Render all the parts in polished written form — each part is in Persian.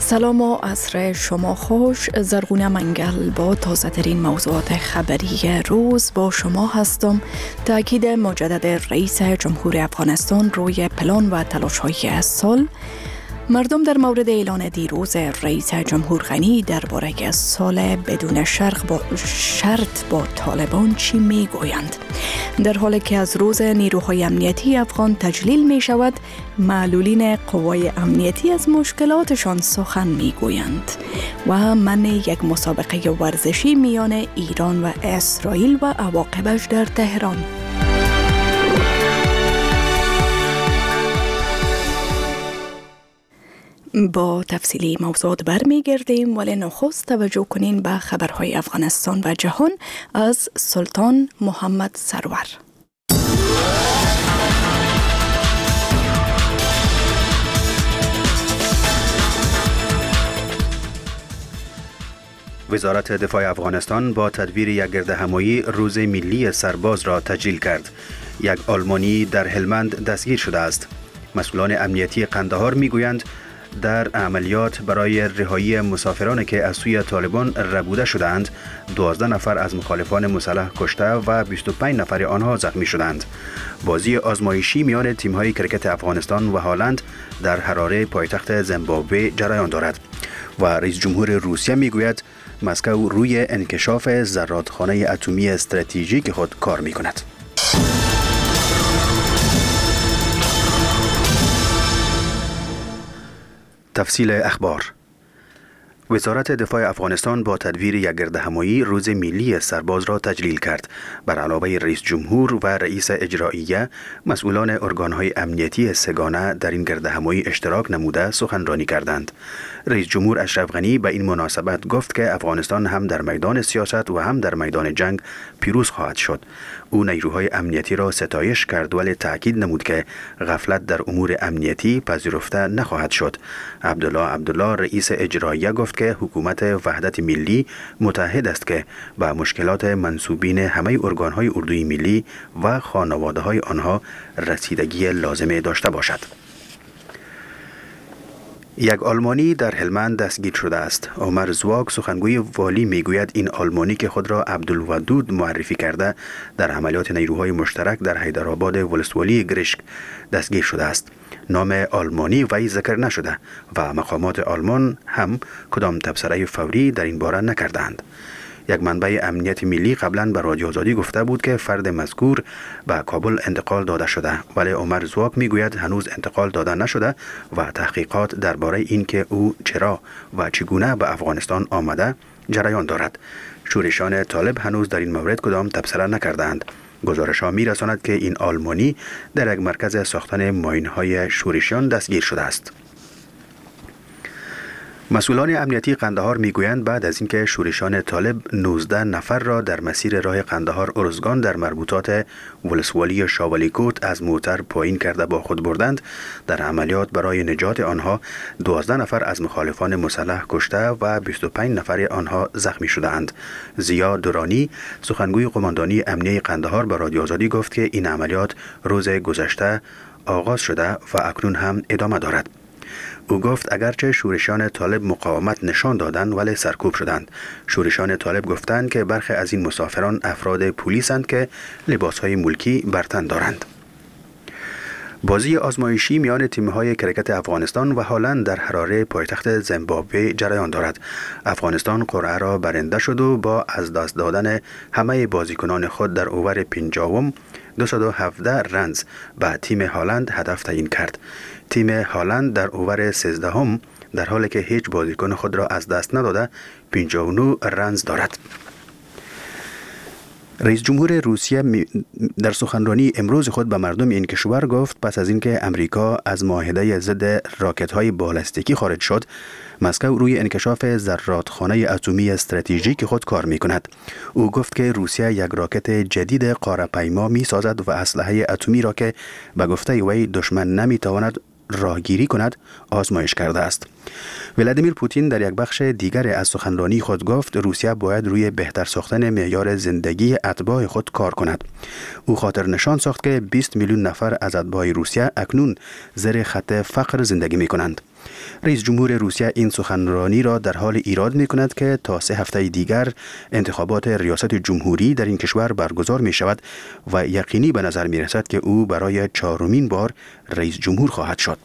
سلام و عصر شما خوش. زرغونه منگل با تازه ترین موضوعات خبری روز با شما هستم. تاکید مجدد رئیس جمهور افغانستان روی پلان و تلاش‌های سال. مردم در مورد اعلان دیروز رئیس جمهور غنی درباره سال بدون شرط با طالبان چی میگویند؟ در حالی که از روز نیروهای امنیتی افغان تجلیل می شود، معلولین قوای امنیتی از مشکلاتشان سخن میگویند و من یک مسابقه ورزشی میان ایران و اسرائیل و عواقبش در تهران. با تفصیلی موضوعات برمیگردیم، ولی نخست توجه کنین به خبرهای افغانستان و جهان از سلطان محمد سرور. وزارت دفاع افغانستان با تدبیر یک گردهمایی روز ملی سرباز را تجلیل کرد. یک آلمانی در هلمند دستگیر شده است. مسئولان امنیتی قندهار میگویند در عملیات برای رهایی مسافرانی که از سوی طالبان ربوده شدند، 12 نفر از مخالفان مسلح کشته و 25 نفر آنها زخمی شدند. بازی آزمایشی میان تیم‌های کرکت افغانستان و هالند در حراره پایتخت زیمبابوه جریان دارد و رئیس جمهور روسیه میگوید مسکو روی انکشاف زرادخانه اتمی استراتژیک خود کار میکند. تفصیل اخبار. وزارت دفاع افغانستان با تدبیر یک گردهمایی روز ملی سرباز را تجلیل کرد. بر علاوه رئیس جمهور و رئیس اجراییه، مسئولان ارگانهای امنیتی سگانه در این گردهمایی اشتراک نموده سخنرانی کردند. رئیس جمهور اشرف غنی به این مناسبت گفت که افغانستان هم در میدان سیاست و هم در میدان جنگ پیروز خواهد شد. او نیروهای امنیتی را ستایش کرد ولی تاکید نمود که غفلت در امور امنیتی پذیرفته نخواهد شد. عبدالله رئیس اجراییه گفت که حکومت وحدت ملی متحد است که با مشکلات منسوبین همه ارگانهای اردوی ملی و خانواده‌های آنها رسیدگی لازمه داشته باشد. یک آلمانی در هلمند دستگیر شده است. عمر زواگ سخنگوی والی میگوید این آلمانی که خود را عبدالودود معرفی کرده در عملیات نیروهای مشترک در حیدرآباد ولسوالی گرشک دستگیر شده است. نام آلمانی وی ذکر نشده و مقامات آلمان هم کدام تبصره فوری در این باره نکردند. یک منبع امنیت ملی قبلا به رادیو آزادی گفته بود که فرد مذکور به کابل انتقال داده شده، ولی عمر زواک میگوید هنوز انتقال داده نشده و تحقیقات درباره این که او چرا و چگونه به افغانستان آمده جریان دارد. شورشان طالب هنوز در این مورد کدام تبصره نکردند. گزارش‌ها می‌رساند که این آلمانی در یک مرکز ساختن ماین‌های شورشیان دستگیر شده است. مسئولان امنیتی قندهار میگویند بعد از اینکه شورشان طالب 19 نفر را در مسیر راه قندهار ارزگان در مربوطات ولسوالی شاولی کوت از موتر پایین کرده با خود بردند، در عملیات برای نجات آنها 12 نفر از مخالفان مسلح کشته و 25 نفر آنها زخمی شدند. زیا دورانی سخنگوی قماندانی امنیتی قندهار به رادیو آزادی گفت که این عملیات روز گذشته آغاز شده و اکنون هم ادامه دارد. او گفت اگرچه شورشان طالب مقاومت نشان دادند ولی سرکوب شدند. شورشان طالب گفتند که برخی از این مسافران افراد پلیسند که لباسهای ملکی بر تن دارند. بازی آزمایشی میان تیم‌های کرکت افغانستان و هالند در حراره پایتخت زیمبابوه جریان دارد. افغانستان قرعه را برنده شد و با از دست دادن همه بازیکنان خود در اوور 50 217 رنز به تیم هالند هدف تعیین کرد. تیم هالند در اوور 13 در حالی که هیچ بازیکن خود را از دست نداده 59 رنز دارد. رئیس جمهور روسیه در سخنرانی امروز خود به مردم این کشور گفت پس از اینکه امریکا از معاهده ضد راکت‌های بالستیکی خارج شد، مسکو روی انکشاف زرادخانه اتمی استراتژیک خود کار می‌کند. او گفت که روسیه یک راکت جدید قاره‌پیما می‌سازد و اسلحه اتمی را که به گفته وی دشمن نمی‌تواند راهگیری کند آزمایش کرده است. ولادیمیر پوتین در یک بخش دیگر از سخنرانی خود گفت روسیه باید روی بهتر ساختن معیار زندگی اتباع خود کار کند. او خاطر نشان ساخت که 20 میلیون نفر از اتباع روسیه اکنون زیر خط فقر زندگی می کنند. رئیس جمهور روسیه این سخنرانی را در حال ایراد می کند که تا 3 هفته دیگر انتخابات ریاست جمهوری در این کشور برگزار می شود و یقینی به نظر می رسد که او برای 4مین بار رئیس جمهور خواهد شد.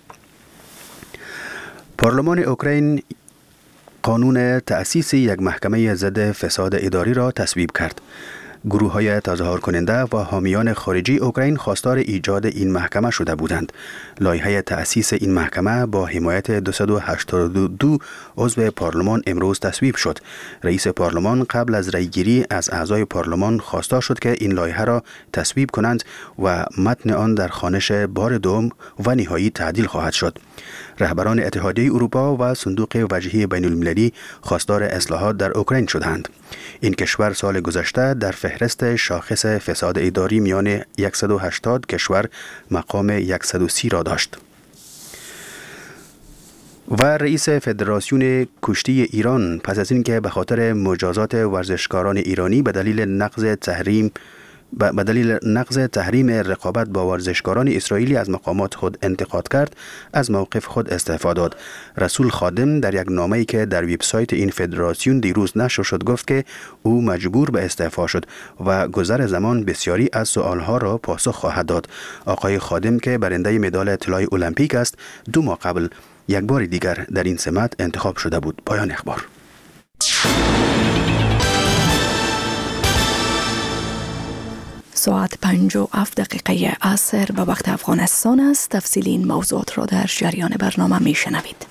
پارلمان اوکراین قانون تأسیس یک محکمه ضد فساد اداری را تصویب کرد. گروه‌های تظاهر کننده و حامیان خارجی اوکراین خواستار ایجاد این محکمه شده بودند. لایحه تأسیس این محکمه با حمایت 282 عضو پارلمان امروز تصویب شد. رئیس پارلمان قبل از رأیگیری از اعضای پارلمان خواستار شد که این لایحه را تصویب کنند و متن آن در خوانش بار دوم و نهایی تعدیل خواهد شد. رهبران اتحادیه اروپا و صندوق وجهی بین المللی خواستار اصلاحات در اوکراین شدند. این کشور سال گذشته در فهرست شاخص فساد اداری میان 180 کشور مقام 130 را داشت. و رئیس فدراسیون کشتی ایران پس از اینکه به خاطر مجازات ورزشکاران ایرانی به دلیل نقض تحریم رقابت با ورزشکاران اسرائیلی از مقامات خود انتقاد کرد، از موقف خود استعفا داد. رسول خادم در یک نامه‌ای که در وبسایت این فدراسیون دیروز نشر شد گفت که او مجبور به استعفا شد و گذر زمان بسیاری از سوالها را پاسخ خواهد داد. آقای خادم که برنده مدال طلای المپیک است، 2 ماه قبل یک بار دیگر در این سمت انتخاب شده بود. پایان اخبار. ساعت 5:07 عصر به وقت افغانستان است. تفصیل این موضوعات را در جریان برنامه می شنوید.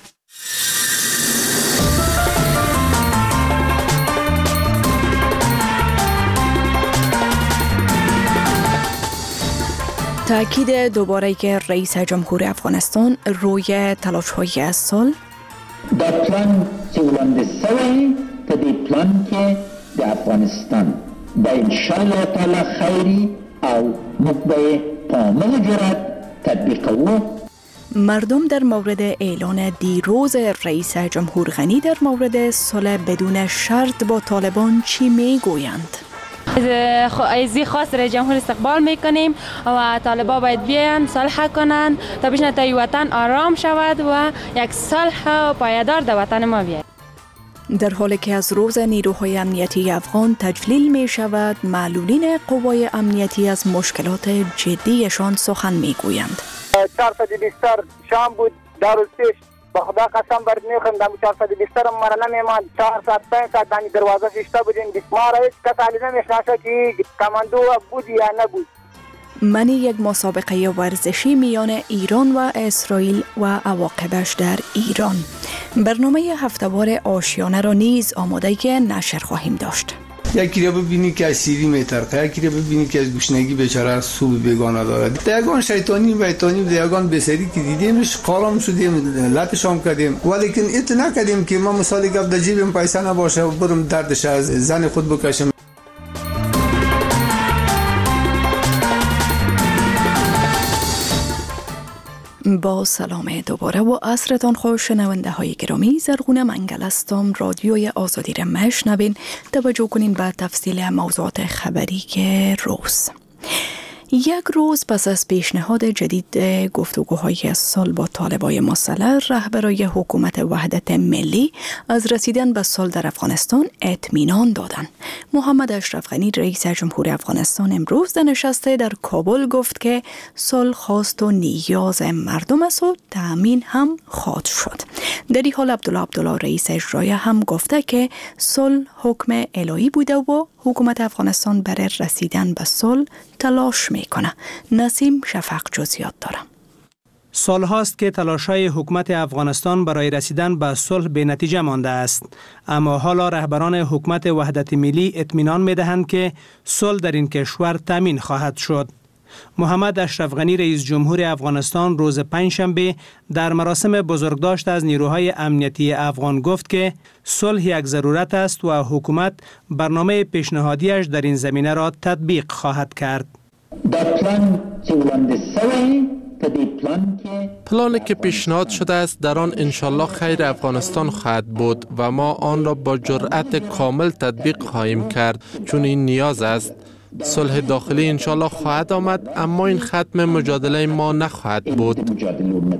تأکید دوباره که رئیس جمهور افغانستان روی تلاش‌های صلح دا پلان چې وړاندې شوی په دې پلان کې د افغانستان به انشاءالله تعالی خیری او موږ به په عمل جرات تطبیقوو. مردم در مورد اعلان دیروز رئیس جمهور غنی در مورد صلح بدون شرط با طالبان چی میگویند؟ از خواست رئیس جمهور استقبال میکنیم و طالبان باید بیاین صلح کنند تا بشن تا وطن آرام شود و یک صلح پایدار در وطن ما بیاید. در حالی که از روز نیروهای امنیتی افغان تجلیل می شود، معلولین قوای امنیتی از مشکلات جدیشان سخن می گویند. 400 بستر شام بود در روز پیش، با خدا قسم برد میخوام دم 400 بستر مرا نمیمان. 4 ساعت 5 ساعت دانی دروازه شیشته بودیم. ما را هیچ کس علی نمیشناسه که کماندو بود یا نبود. من یک مسابقه ورزشی میان ایران و اسرائیل و عواقبش در ایران. برنامه هفته‌وار آشیانه را نیز آماده که نشر خواهیم داشت. یکی را ببینی که از سیری میترقه، یکی را ببینی که از گوشنگی بیچاره از سوب بیگانه دارد. دیگان شیطانی و دیگان بسری که دیدیمش قارم شدیم، لطش هم کردیم، ولی که ایت نکردیم که ما مثالی گفت در جیبم پیسه نباشه و برم دردش از زن خود بکشم. با سلام دوباره و عصرتان خوش. شنونده های گرامی، زرغونه منگل هستم. رادیوی آزادی را میشنوین. توجه کنین به تفصیل موضوعات خبری روز. یک روز پس از پیشنهاد جدید گفتگوهای صلح با طالبای مسلح، رهبرای حکومت وحدت ملی از رسیدن به صلح در افغانستان اطمینان دادند. محمد اشرف غنی رئیس جمهور افغانستان امروز در نشست در کابل گفت که صلح خواست و نیاز مردم است و تأمین هم خواهد شد. در این حال عبدالله رئیس اجرایی هم گفته که صلح حکم الهی بوده و حکومت افغانستان برای رسیدن به صلح تلاش میکنه. نسیم شفق جزئیات داره. سالهاست که تلاش‌های حکومت افغانستان برای رسیدن به صلح به نتیجه مانده است، اما حالا رهبران حکومت وحدت ملی اطمینان می‌دهند که صلح در این کشور تامین خواهد شد. محمد اشرف غنی رئیس جمهور افغانستان روز پنجشنبه در مراسم بزرگداشت از نیروهای امنیتی افغان گفت که صلح یک ضرورت است و حکومت برنامه پیشنهادیش در این زمینه را تطبیق خواهد کرد. پلانی که پیشنهاد شده است در آن انشالله خیر افغانستان خواهد بود و ما آن را با جرأت کامل تطبیق خواهیم کرد، چون این نیاز است. صلح داخلی انشالله خواهد آمد، اما این ختم مجادله ما نخواهد بود.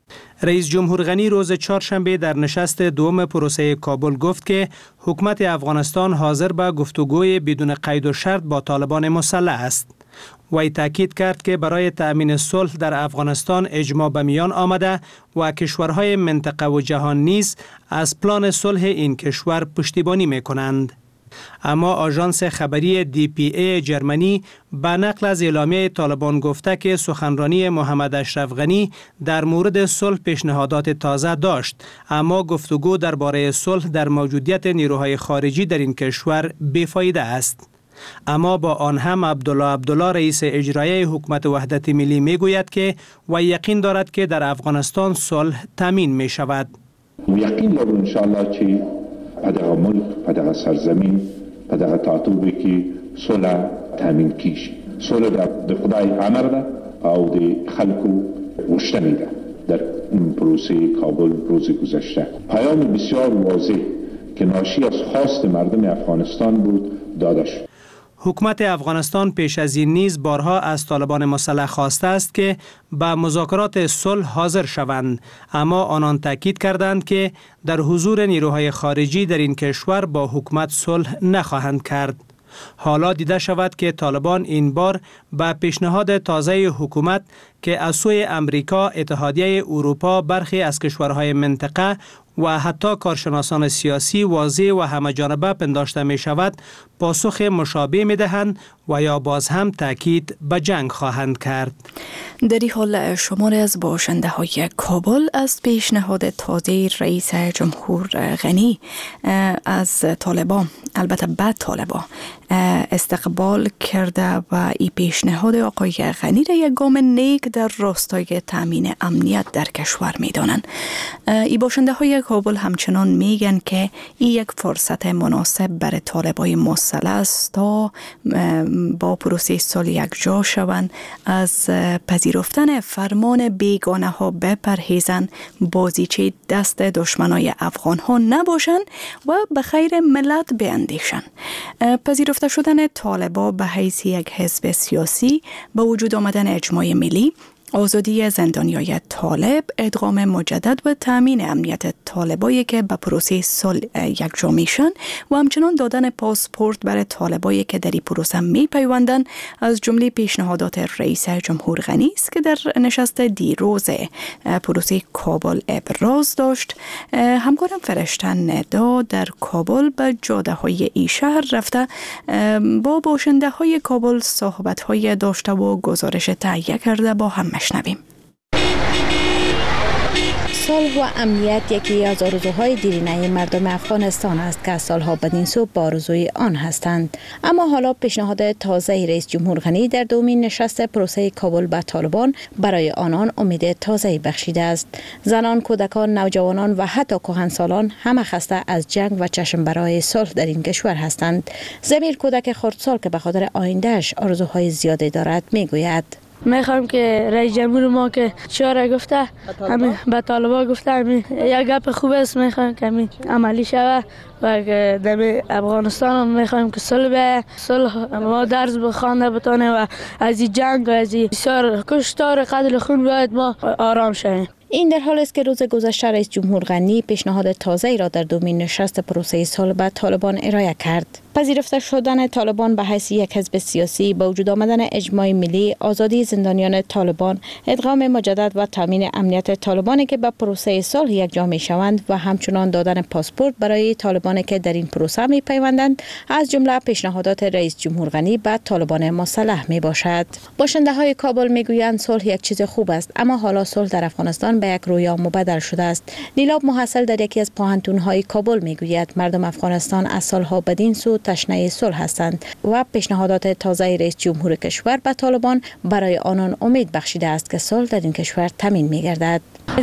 رئیس جمهور غنی روز چهارشنبه در نشست دوم پروسه کابل گفت که حکومت افغانستان حاضر به گفتگوی بدون قید و شرط با طالبان مسلح است. وی تاکید کرد که برای تأمین صلح در افغانستان اجماع به میان آمده و کشورهای منطقه و جهان نیز از پلان صلح این کشور پشتیبانی می کنند. اما آژانس خبری DPA جرمنی به نقل از اعلامیه طالبان گفته که سخنرانی محمد اشرف غنی در مورد صلح پیشنهادات تازه داشت، اما گفتگو درباره صلح در موجودیت نیروهای خارجی در این کشور بیفایده است. اما با آن هم عبدالله رئیس اجرایی حکومت وحدت ملی می گوید که و یقین دارد که در افغانستان صلح تامین می شود. یقین دارم انشاءالله که پدغه ملک، پدغه سرزمین، پدغه تعطوبی که صلح تامین کیش. صلح در خدای امر ده او در خلقو غشتنی ده. در پروسه کابل روز گذشته پیام بسیار واضح که ناشی از خواست مردم افغانستان بود داده شد. حکومت افغانستان پیش از این نیز بارها از طالبان مسلح خواسته است که به مذاکرات صلح حاضر شوند، اما آنان تاکید کردند که در حضور نیروهای خارجی در این کشور با حکومت صلح نخواهند کرد. حالا دیده شود که طالبان این بار به پیشنهاد تازه حکومت که از سوی امریکا، اتحادیه اروپا، برخی از کشورهای منطقه و حتی کارشناسان سیاسی واضح و همه‌جانبه پنداشته می شود پاسخ مشابه می دهند و یا باز هم تاکید به جنگ خواهند کرد. در این حال شماری از باشنده های کابل از پیشنهاد تازه رئیس جمهور غنی از طالبان، البته بعد طالبان، استقبال کرده و این پیشنهاد آقای غنی را یک گام نیک در راستای تامین امنیت در کشور می دانند. این باشنده های کابل همچنان میگن که این یک فرصت مناسب برای طالبای مسلح است تا با پروسه صلح یک جا شوند، از پذیرفتن فرمان بیگانه ها بپرهیزند، بازیچه دست دشمنای افغان ها نباشند و به خیر ملت بیندیشند. پذیرفته شدن طالبا به حیث یک حزب سیاسی، با وجود آمدن اجماع ملی، آزادی زندانیای طالب، ادغام مجدد و تامین امنیت طالبایی که به پروسه صلح یک جا میشن و همچنان دادن پاسپورت برای طالبایی که در این پروسه میپیوندن از جمله پیشنهادات رئیس جمهور غنی است که در نشست دیروز پروسه کابل ابراز داشت. همکارم فرشته ندا در کابل به جاده های این شهر رفته با باشنده های کابل صحبت های داشته و گزارش تهیه کرده. با هم مشنویم. صلح و امنیت یکی از آرزوهای دیرینه مردم افغانستان است که از سالها بدین سو با آرزوی آن هستند. اما حالا پیشنهاد تازه رئیس جمهور غنی در دومین نشست پروسه کابل به طالبان برای آنان امید تازه‌ای بخشیده است. زنان، کودکان، نوجوانان و حتی کهنسالان همه خسته از جنگ و چشم برای صلح در این کشور هستند. ضمیر کودک خردسال که به خاطر آیندهش آرزوهای زیادی دارد میگوید: میخوام که رئیس جمهور ما که شورای گفته همین به طالبان گفته همین یک گپ خوب است، میخوام که همین عملی شود و که در افغانستان هم میخوام که صلح ما درس بخوانده بتونه و از این جنگ و از این بسیار کشتار قتل خون باید ما آرام شویم. این در حال است که روز گذشته رئیس جمهور غنی پیشنهاد تازه‌ای را در دومین نشست پروسه صلح به طالبان ارائه کرد. پذیرفته شدن طالبان به حیث یک حزب سیاسی، با وجود آمدن اجماع ملی، آزادی زندانیان طالبان، ادغام مجدد و تامین امنیت طالبانی که به پروسه صلح یک جا می‌شوند و همچنان دادن پاسپورت برای طالبانی که در این پروسه می‌پیوندند از جمله پیشنهادات رئیس جمهور غنی به طالبان مسلح میباشد. باشنده‌های کابل میگویند صلح یک چیز خوب است، اما حالا صلح در افغانستان به یک رویا مبدل شده است. نیلاب محصل در یکی از پوهنتون‌های کابل میگوید مردم افغانستان از سالها بدین سو تشنه صلح هستند و پیشنهادات تازه رئیس جمهور کشور به طالبان برای آنان امید بخشیده است که صلح در این کشور تامین می‌گردد.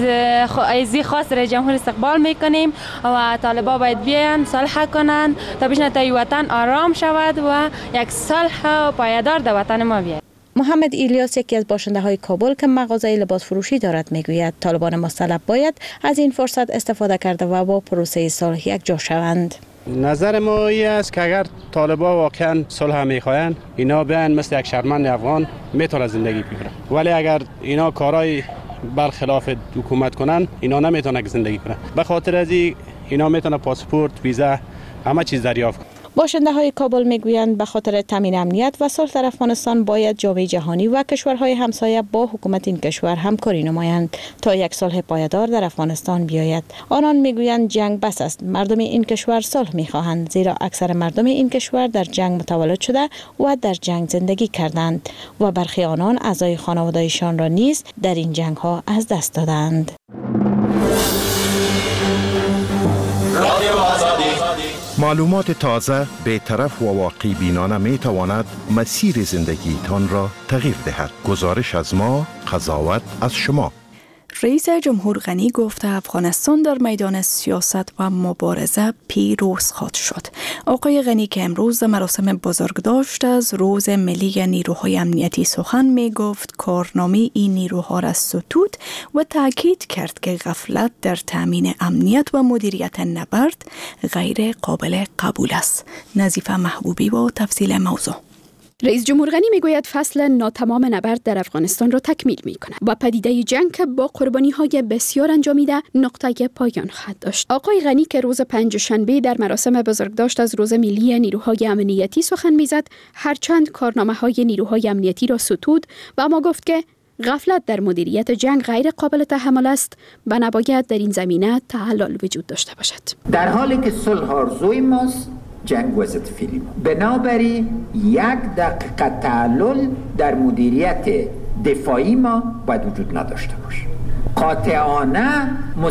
از خواست رئیس جمهور استقبال میکنیم و طالبان باید بیان صلح کنند تا بتونه تا وطن آرام شود و یک صلح پایدار در وطن ما بیاید. محمد ایلیاس یکی از باشنده های کابل که مغازه لباس فروشی دارد میگوید طالبان مسلح باید از این فرصت استفاده کرده و با پروسه صلح یک جا شوند. نظر ما این است که اگر طالبان واقعا صلح میخواین، اینا بیان مثل یک شهروند افغان میتونه زندگی بکنه، ولی اگر اینا کارهای برخلاف حکومت کنن اینا نمیتونه زندگی کنن. به خاطر از اینا میتونه پاسپورت، ویزا، همه چیز دریافت کنه. باشنده های کابل میگویند به خاطر تامین امنیت و صلح در افغانستان باید جامعه جهانی و کشورهای همسایه با حکومت این کشور همکاری نمایند تا یک صلح پایدار در افغانستان بیاید. آنان میگویند جنگ بس است. مردم این کشور صلح میخواهند، زیرا اکثر مردم این کشور در جنگ متولد شده و در جنگ زندگی کردند و برخی آنان اعضای خانواده‌شان را نیز در این جنگ ها از دست دادند. معلومات تازه، بی‌طرف و واقع بینانه می تواند مسیر زندگیتان را تغییر دهد. گزارش از ما، قضاوت از شما. رئیس جمهور غنی گفت افغانستان در میدان سیاست و مبارزه پیروز خواهد شد. آقای غنی که امروز در مراسم بزرگداشت از روز ملی نیروهای امنیتی سخن می گفت کارنامه این نیروها را ستود و تاکید کرد که غفلت در تامین امنیت و مدیریت نبرد غیر قابل قبول است. نظیفه محبوبی با تفصیل موضوع. رئیس جمهور غنی میگوید فصل ناتمام نبرد در افغانستان را تکمیل می‌کند و پدیده جنگ که با قربانی‌های بسیار انجامیده نقطه پایان خواهد داشت. آقای غنی که روز پنجشنبه در مراسم بزرگداشت از روز ملی نیروهای امنیتی سخن می‌زد، هرچند کارنامه‌های نیروهای امنیتی را ستود و اما گفت که غفلت در مدیریت جنگ غیر قابل تحمل است و نباید در این زمینه تعلل وجود داشته باشد. در حالی که صلح آرزوی ماست، جنگ وسط فیلم. بنابراین 1 دقیقه تعلل در مدیریت دفاعی ما باید وجود نداشته باشه. قاطعانه،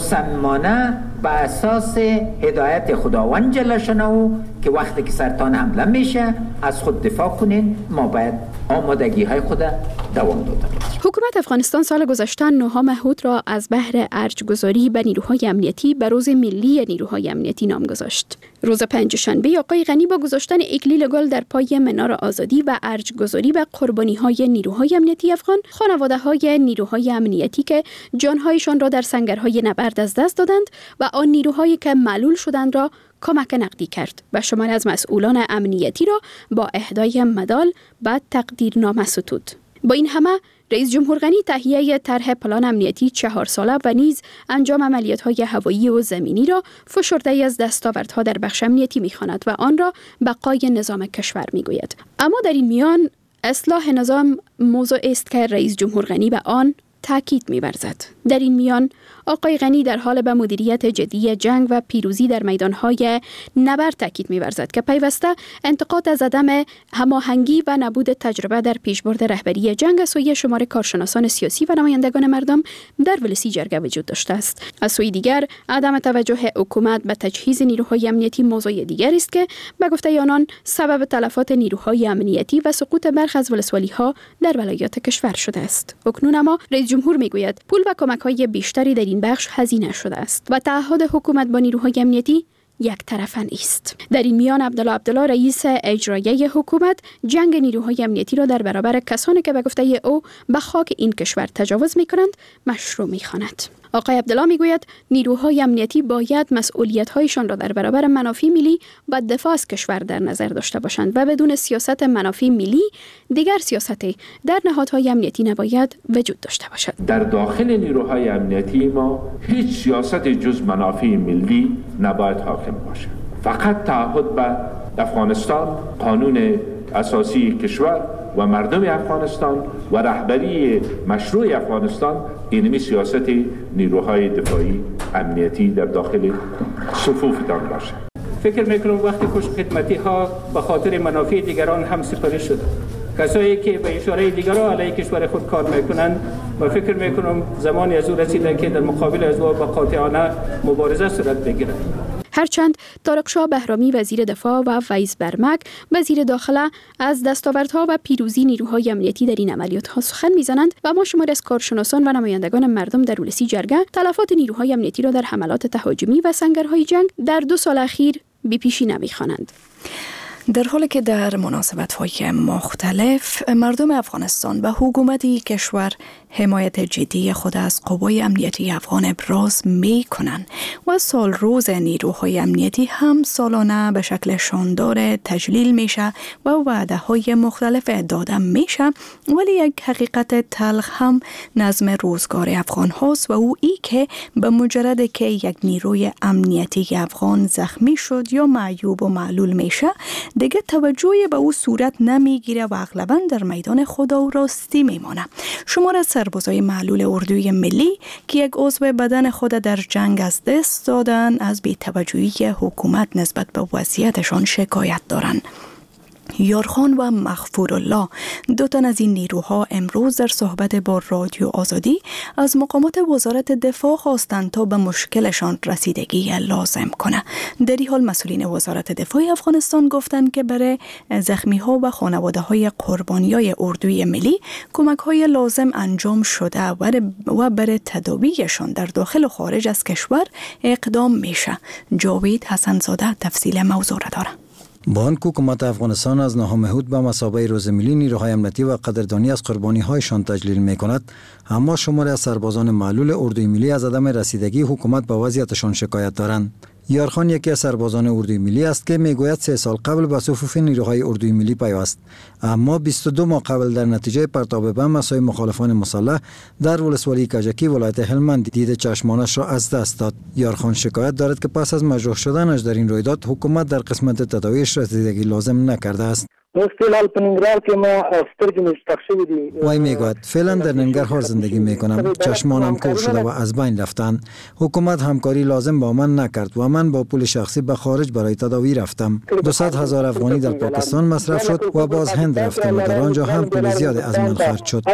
مصممانه به اساس هدایت خداوند جل شانه که وقتی که سرطان حمله میشه از خود دفاع کنین، ما باید آمادگی های خود دوام داده باشیم. حکومت افغانستان سال گذشته 9 مهود را از بهر ارجگذاری به نیروهای امنیتی به روز ملی نیروهای امنیتی نام گذاشت. روز پنجشنبه آقای غنی با گذاشتن اکلیل گل در پای منار آزادی و ارجگذاری به قربانی‌های نیروهای امنیتی افغان، خانواده‌های نیروهای امنیتی که جان‌هایشان را در سنگرهای نبرد از دست دادند و آن نیروهایی که معلول شدند را کمک نقدی کرد و شماری از مسئولان امنیتی را با اهدای مدال و تقدیرنامه ستود. با این همه رئیس جمهور غنی تهیه طرح پلان امنیتی 4 ساله و نیز انجام عملیات‌های هوایی و زمینی را فشرده‌ای از دستاوردها در بخش امنیتی می‌خواند و آن را بقای نظام کشور می‌گوید. اما در این میان اصلاح نظام موضوع است که رئیس جمهور غنی به آن تاکید می‌ورزد. در این میان آقای غنی در حال به مدیریت جدی جنگ و پیروزی در میدان‌های نبرد تاکید می‌ورزد که پیوسته انتقاد از عدم هماهنگی و نبود تجربه در پیشبرد رهبری جنگ از سوی شمار کارشناسان سیاسی و نمایندگان مردم در ولسی جرگه وجود داشته است. از سوی دیگر عدم توجه حکومت به تجهیز نیروهای امنیتی موضوع دیگر است که به گفته آنان سبب تلفات نیروهای امنیتی و سقوط برخی از ولسوالی‌ها در ولایات کشور شده است. اکنون اما رئیس جمهور میگوید پول و کمک‌های بیشتری در این بخش هزینه شده است و تعهد حکومت با نیروهای امنیتی یک طرفه است. در این میان عبدالله رئیس اجرایی حکومت جنگ نیروهای امنیتی را در برابر کسانی که به گفته او به خاک این کشور تجاوز می‌کنند مشروع می‌خواند. آقای عبدالله میگوید نیروهای امنیتی باید مسئولیت‌هایشان را در برابر منافع ملی و دفاع از کشور در نظر داشته باشند و بدون سیاست منافع ملی دیگر سیاستی در نهادهای امنیتی نباید وجود داشته باشد. در داخل نیروهای امنیتی ما هیچ سیاست جز منافع ملی نباید حاکم باشد. فقط تعهد به افغانستان، قانون اساسی کشور و مردم افغانستان و رهبری مشروع افغانستان اینمی سیاست نیروهای دفاعی امنیتی در داخل صفوفتان باشد. فکر میکنم وقتی کش خدمتی ها به خاطر منافع دیگران هم سپری شده، کسایی که به اشاره دیگران علیه کشور خود کار میکنند و فکر میکنم زمانی از او رسیده که در مقابل از او با قاطعانه مبارزه صورت بگیرد. هرچند طارق شاه بهرامی وزیر دفاع و فیض برمک وزیر داخله از دستاوردها و پیروزی نیروهای امنیتی در این عملیات‌ها سخن می‌زنند و ما شماری از کارشناسان و نمایندگان مردم در ولسی جرگه تلفات نیروهای امنیتی را در حملات تهاجمی و سنگرهای جنگ در 2 سال اخیر به پیشی نمی‌خوانند. در حالی که در مناسبت‌های مختلف مردم افغانستان و حکومت کشور حمایت جدی خود از قوای امنیتی افغان ابراز می کنند و سال روز نیروهای امنیتی هم سالانه به شکل شاندار تجلیل میشه و وعده های مختلف داده میشه، ولی یک حقیقت تلخ هم نظم روزگار افغان هاست و او ای که به مجرد که یک نیروی امنیتی افغان زخمی شد یا معیوب و معلول میشه دیگه توجهی به او صورت نمیگیره و اغلبا در میدان خدا و راستی میمانه. شمار سربازای معلول اردوی ملی که یک عضو بدن خود در جنگ از دست دادن از بی‌توجهی حکومت نسبت به وضعیتشان شکایت دارند. یارخان و مغفورالله، دو تن از این نیروها امروز در صحبت با رادیو آزادی از مقامات وزارت دفاع خواستند تا به مشکلشان رسیدگی لازم کنه. در این حال مسئولین وزارت دفاع افغانستان گفتند که برای زخمی ها و خانواده های قربانیای اردوی ملی کمک های لازم انجام شده و برای تداویشان در داخل و خارج از کشور اقدام میشه. جاوید حسنزاده تفصیل موضوع را داره. بانک حکومت افغانستان از ناهمهود به مثابه روز ملی نیروهای امنیتی و قدردانی از قربانی هایشان تجلیل می کند، اما شماری از سربازان معلول اردوی ملی از عدم رسیدگی حکومت به وضعیتشان شکایت دارند. یارخان یکی از سربازان اردوی ملی است که میگوید 3 سال قبل به صفوف نیروهای اردوی ملی پیوست، اما 22 ماه قبل در نتیجه پرتاب بم از سوی مخالفان مسلح در ولسوالی کجکی ولایت هلمند دید چشمانش را از دست داد. یارخان شکایت دارد که پس از مجروح شدنش در این رویداد حکومت در قسمت تداویش رسیدگی لازم نکرده است. وای میگوید فعلا در ننگرهار زندگی میکنم، چشمانم کور شده و از بین رفتند. حکومت همکاری لازم با من نکرد و من با پول شخصی به خارج برای تداوی رفتم. 200,000 افغانی در پاکستان مصرف شد و باز هند رفتم و در آنجا هم پول زیاد از من خرج شد.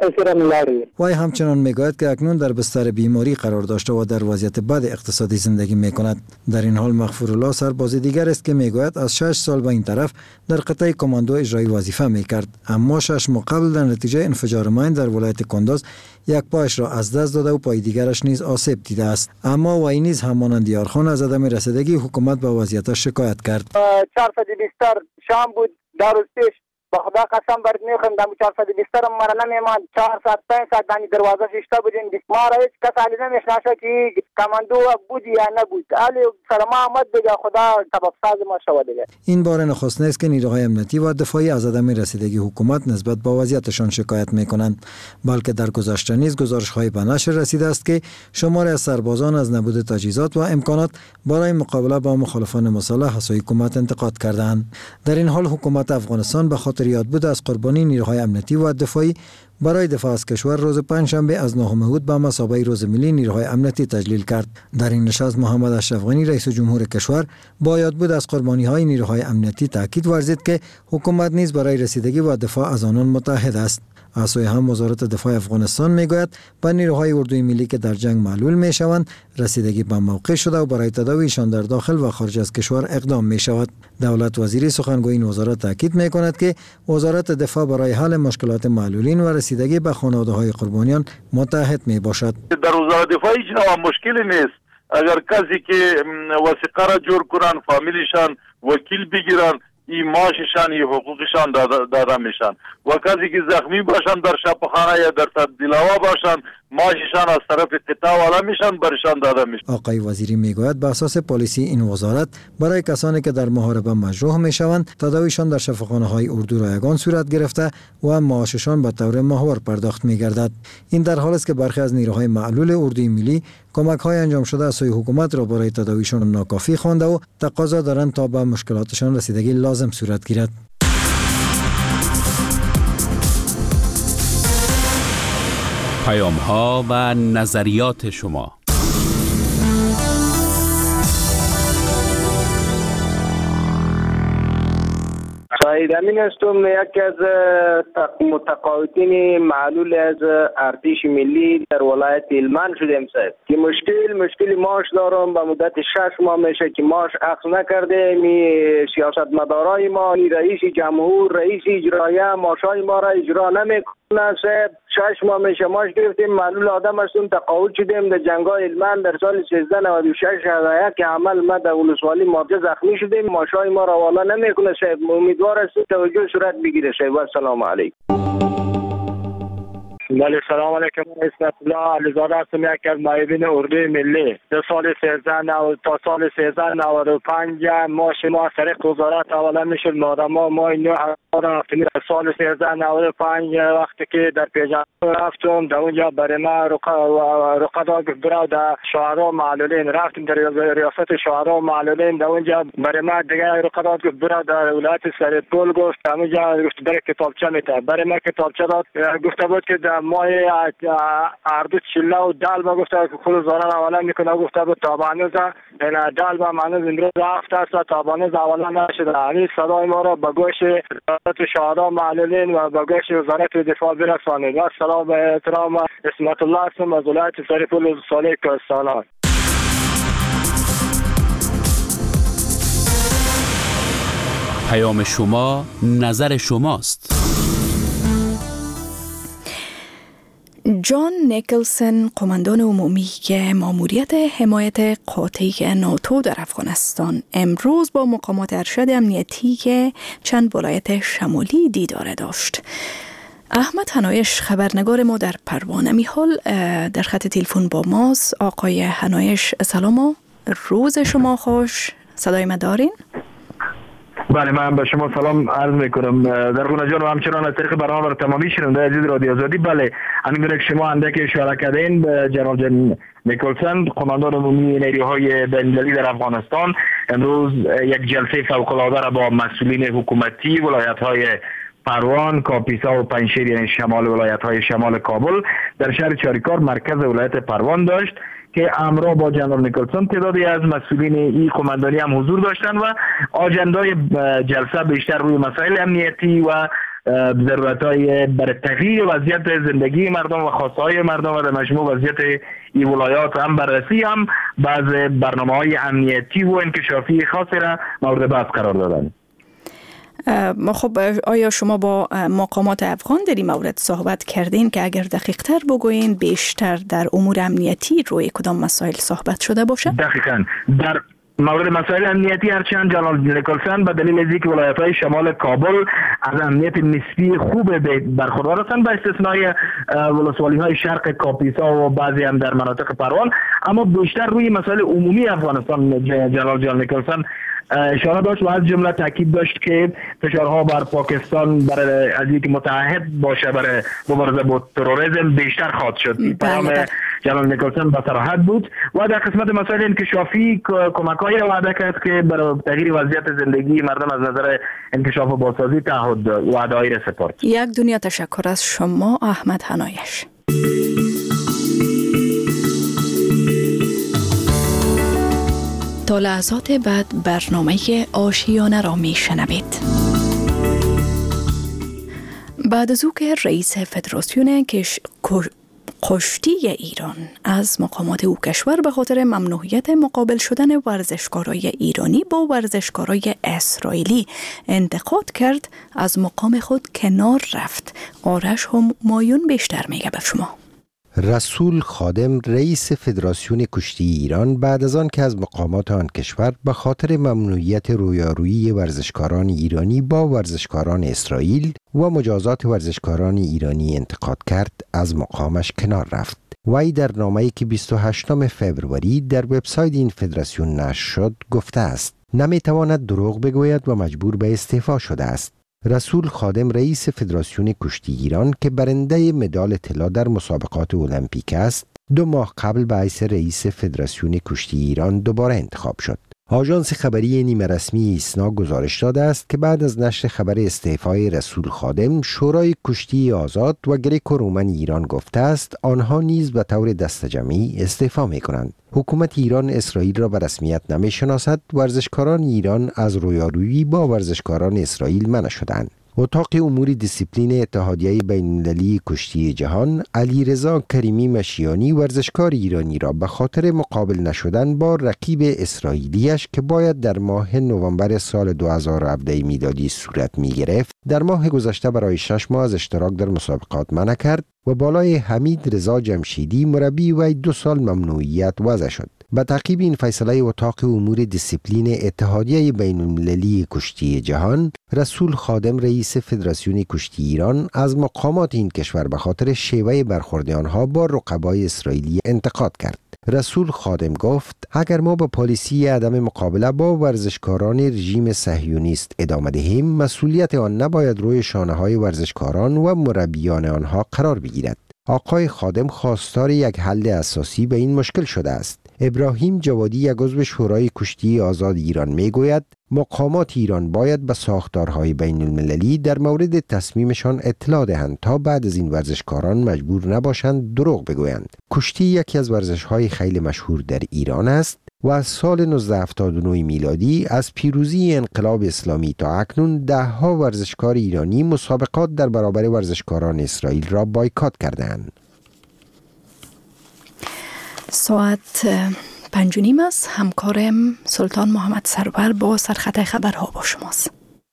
وای همچنان میگوید که اکنون در بستر بیماری قرار داشته و در وضعیت بد اقتصادی زندگی میکند. در این حال مغفورالله سرباز دیگر است که میگوید از 6 سال به این طرف در قطعه کماندو اجرایی وظیفه میکرد، اما 6 ماه قبل در نتیجه انفجار ماین در ولایت کندوز یک پایش را از دست داده و پای دیگرش نیز آسیب دیده است. اما وی نیز همانند یارخان از عدم رسیدگی حکومت به وضعیتش شکایت کرد. 400 بیستر شام بود در روز پیش، با خدا قسم برد میخوام دم 400 بیستر مرا نمیمان 400 500 دانی دروازه شیشته بودین ما را هیچ کس علی نمیشناسه که کماندو بود یا نبود. علی سلام احمد دیگه خدا سبب ساز ما شود دیگه. این بار نخست نیست که نیروهای امنیتی و دفاعی از عدم رسیدگی حکومت نسبت به وضعیتشان شکایت میکنند، بلکه در گذشته نیز گزارش‌های به نشر رسیده است که شماری از سربازان از نبود تجهیزات و امکانات برای مقابله با مخالفان مسلح از حکومت انتقاد کردند. در این حال حکومت افغانستان به خاطر یاد بود از قربانی نیروهای امنیتی و دفاعی برای دفاع از کشور روز پنجشنبه از 9 مهود به مثابه روز ملی نیروهای امنیتی تجلیل کرد. در این نشست محمد اشرف غنی رئیس جمهور کشور با یاد بود از قربانی های نیروهای امنیتی تاکید ورزید که حکومت نیز برای رسیدگی و دفاع از آنان متحد است. از سوی هم وزارت دفاع افغانستان میگوید به نیروهای اردوی ملی که در جنگ معلول میشوند رسیدگی به موقع شده و برای تداویشان در داخل و خارج از کشور اقدام می شود. دولت وزیری سخنگوی این وزارت تاکید می کند که وزارت دفاع برای حل مشکلات معلولین و رسیدگی به خانواده‌های قربانیان متحد می باشد. در وزارت دفاع هیچ نوع مشکلی نیست. اگر کسی که وثیقه را جور کنن، فامیلشان وکیل بگیرن، این معاششان این حقوقشان داده میشن و کسی که زخمی باشن در شفاخانه یا در تبدیل‌آوا باشن معاششان از طرف قطاع والا میشن برشان داده میشن. آقای وزیری میگوید به اساس پالیسی این وزارت برای کسانی که در محاربه مجروح میشوند تداویشان در شفاخانه‌های اردو رایگان صورت گرفته و معاششان به طور ماهوار پرداخت میگردد. این در حالی است که برخی از نیروهای معلول اردوی ملی کمک‌های انجام شده از سوی حکومت را برای تداویشان ناکافی خوانده و تقاضا دارند تا به مشکلاتشان رسیدگی لازم صورت گیرد. پیام‌ها و نظریات شما. سعید امین هستم، یکی از متقاعدین معلول از ارتش ملی در ولایت هلمند شدم صاحب که مشکل معاش دارم. به مدت 6 ماه میشه که معاش اخذ نکرده. سیاستمدارای ما، رئیس جمهور، رئیس اجرایه معاشای ما را اجرا نمیکنه. نه صاحب 6 ماه میشه ماش گرفتیم، معلول آدم هستیم، تقاعد شدیم در جنگای علمان در سال 1396 که عمل ما در ولسوالی مارجه زخمی شدیم. ماشای ما را والا نمیکنه صاحب. امیدوار هستیم توجه صورت بگیره صاحب. السلام علیکم. بله سلام علیکم. اسمت الله علیزاده هستم، یکی از نایبین اردو ملی. در سال 1390 تا سال 1395 ما از طریق وزارت اولا میشد مادما ما اینو رفتیم. در سال 1395 وقتی که در پیجان رفتم در اونجا برای ما رقدا برا در شعرا معلولین رفتیم، در ریاست شعرا معلولین در اونجا برای ما دیگه رقدا برا در ولایت سرپول گفت اونجا گفت برای کتابچه میته. برای ما کتابچه داد، گفته بود که مای اردو چله و دال با گفته که خود زاران اولا میکنه. گفته بود تابانوز این دال با مانوز امروز رفت است، تابانوز اولا نشده. همین صدای ما را به گوش وزارت شهدا معلولین و به گوش وزارت دفاع برسانید. و سلام و احترام. اسمت الله هستم از ولایت سرپول صالح کوهستان. پیام شما نظر شماست. جان نیکلسن، قماندان عمومی ماموریت حمایت قاطع ناتو در افغانستان، امروز با مقامات ارشد امنیتی چند ولایت شمالی دیدار داشت. احمد حنایش خبرنگار ما در پروان میحال در خط تلفن با ماست. آقای حنایش سلام و روز شما خوش. صدای ما دارین؟ بله من به شما سلام عرض میکنم در گونه جان و همچنان از طریق برنامه تمامی شنونده عزیز رادیو آزادی. بله همین که شما اندک اشاره کردین به جناب جان نیکلسن، قماندان عمومی نیروهای بین‌المللی در افغانستان، امروز یک جلسه فوق‌العاده را با مسئولین حکومتی ولایت‌های پروان، کاپیسا و پنجشیر یعنی شمال ولایت‌های شمال کابل در شهر چاریکار مرکز ولایت پروان داشت که همراه با جنرال نیکلسن تعدادی از مسئولین این قماندانی هم حضور داشتن و آجندای جلسه بیشتر روی مسائل امنیتی و ضرورت‌های برای تغییر وضعیت زندگی مردم و خواسته‌های مردم و در مجموع وضعیت این ولایات هم بررسی هم بعض برنامه‌های امنیتی و انکشافی خاصی را مورد بحث قرار دادن. خب آیا شما با مقامات افغان در این مورد صحبت کردین که اگر دقیق تر بگوین بیشتر در امور امنیتی روی کدام مسائل صحبت شده باشه؟ دقیقاً در مورد مسائل امنیتی هرچند جنرال نیکلسن به دلیل از اینکه ولایت‌های شمال کابل از امنیت نسبی خوب برخوردار هستند با استثنای ولسوالی‌های شرق کاپیسا و بعضی هم در مناطق پروان، اما بیشتر روی مسائل عمومی افغانستان جنرال نیکلسن اشاره داشت و از جمله تاکید داشت که فشارها بر پاکستان برای از اینکه متعهد باشه برای مبارزه با تروریسم بیشتر خواهد شد. پیام جنرال نیکلسن با صراحت بود و در قسمت مسائل انکشافی کمک‌های وعده کرد که برای تغییر وضعیت زندگی مردم از نظر انکشاف و بازسازی تعهد وعده‌ای را سپرد. یک دنیا تشکر از شما احمد حنایش. تا لحظات بعد برنامه آشیانه را می شنوید. بعد از او که رئیس فدراسیون کشتی ایران از مقامات او کشور به خاطر ممنوعیت مقابل شدن ورزشکارای ایرانی با ورزشکارای اسرائیلی انتقاد کرد، از مقام خود کنار رفت. آرش همایون بیشتر میگه بر شما. رسول خادم رئیس فدراسیون کشتی ایران بعد از آن که از مقامات آن کشور به خاطر ممنوعیت رویارویی ورزشکاران ایرانی با ورزشکاران اسرائیل و مجازات ورزشکاران ایرانی انتقاد کرد، از مقامش کنار رفت. وی در نامه‌ای که 28 فوریه در وبسایت این فدراسیون نشر شد گفته است نمیتواند دروغ بگوید و مجبور به استعفا شده است. رسول خادم رئیس فدراسیون کشتی ایران که برنده مدال طلا در مسابقات المپیک است، 2 ماه قبل به حیث رئیس فدراسیون کشتی ایران دوباره انتخاب شد. آژانس خبری نیمه رسمی ایسنا گزارش داده است که بعد از نشر خبر استعفای رسول خادم، شورای کشتی آزاد و گریکو رومن ایران گفته است آنها نیز به طور دسته‌جمعی استعفا می‌کنند. حکومت ایران اسرائیل را به رسمیت نمی‌شناسد. ورزشکاران ایران از رویارویی با ورزشکاران اسرائیل منع شدند. اتاق امور دیسیپلین اتحادیه بین‌المللی کشتی جهان علیرضا کریمی مشیانی ورزشکار ایرانی را به خاطر مقابل نشدن با رقیب اسرائیلیش که باید در ماه نوامبر سال 2017 میلادی صورت می گرفت در ماه گذشته برای 6 ماه از اشتراک در مسابقات منع کرد و بالای حمید رضا جمشیدی مربی وی 2 سال ممنوعیت وضع شد. به تعقیب این فیصله اتاق امور دیسیپلین اتحادیه بین‌المللی کشتی جهان، رسول خادم رئیس فدراسیون کشتی ایران از مقامات این کشور به خاطر شیوه برخورد آنها با رقبای اسرائیلی انتقاد کرد. رسول خادم گفت اگر ما با پالیسی عدم مقابله با ورزشکاران رژیم صهیونیست ادامه دهیم، مسئولیت آن نباید روی شانه‌های ورزشکاران و مربیان آنها قرار بگیرد. آقای خادم خواستار یک حل اساسی به این مشکل شده است. ابراهیم جوادی، یک عضو شورای کشتی آزاد ایران، میگوید مقامات ایران باید به ساختارهای بین المللی در مورد تصمیمشان اطلاع دهند تا بعد از این ورزشکاران مجبور نباشند دروغ بگویند. کشتی یکی از ورزش‌های خیلی مشهور در ایران است و از سال 1979 میلادی از پیروزی انقلاب اسلامی تا اکنون 10 ها ورزشکار ایرانی مسابقات در برابر ورزشکاران اسرائیل را بایکات کردند. ساعت 5:30 است. همکارم سلطان محمد سرور با سرخط خبرها با شماست.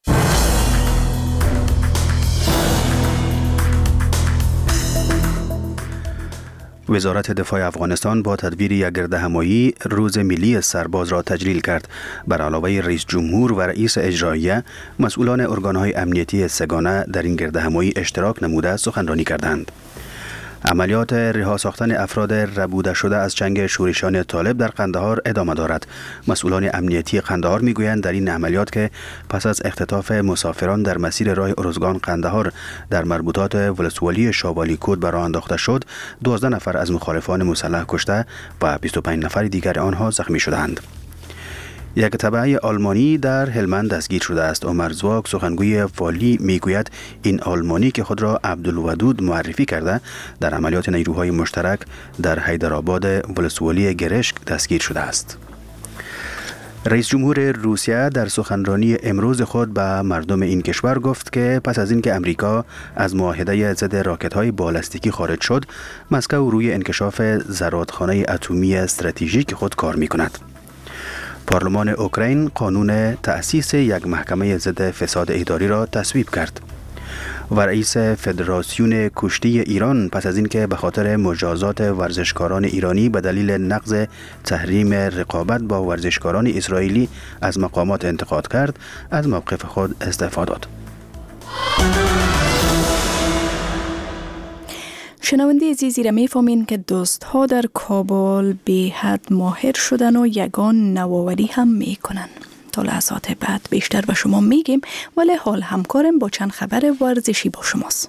وزارت دفاع افغانستان با تدبیر یک گردهمایی روز ملی سرباز را تجلیل کرد. بر علاوه رئیس جمهور و رئیس اجراییه، مسئولان ارگانهای امنیتی سگانه در این گردهمایی اشتراک نموده سخنرانی کردند. عملیات رها ساختن افراد ربوده شده از چنگ شورشیان طالب در قندهار ادامه دارد. مسئولان امنیتی قندهار میگویند در این عملیات که پس از اختطاف مسافران در مسیر راه ارزگان قندهار در مربوطات ولسوالی شابالی کود به راه انداخته شد، 12 نفر از مخالفان مسلح کشته و 25 نفر دیگر آنها زخمی شدند. یک تبع آلمانی در هلمند دستگیر شده است. عمر زواک، سخنگوی والی، میگوید این آلمانی که خود را عبدالودود معرفی کرده در عملیات نیروهای مشترک در حیدرآباد ولسوالی گرشک دستگیر شده است. رئیس جمهور روسیه در سخنرانی امروز خود به مردم این کشور گفت که پس از اینکه امریکا از معاهده ضد راکت‌های بالستیکی خارج شد، مسکو روی انکشاف زرادخانه اتمی استراتژیک خود کار می‌کند. پارلمان اوکراین قانون تأسیس یک محکمه ضد فساد اداری را تصویب کرد. و رئیس فدراسیون کشتی ایران پس از اینکه به خاطر مجازات ورزشکاران ایرانی به دلیل نقض تحریم رقابت با ورزشکاران اسرائیلی از مقامات انتقاد کرد، از موقف خود استعفا داد. شنونده عزیزی را می‌فهمین که دوست‌ها در کابل به حد ماهر شدن و یگان نوآوری هم می‌کنن. تا لحظات بعد بیشتر به شما میگیم، ولی حال همکارم با چند خبر ورزشی با شماست.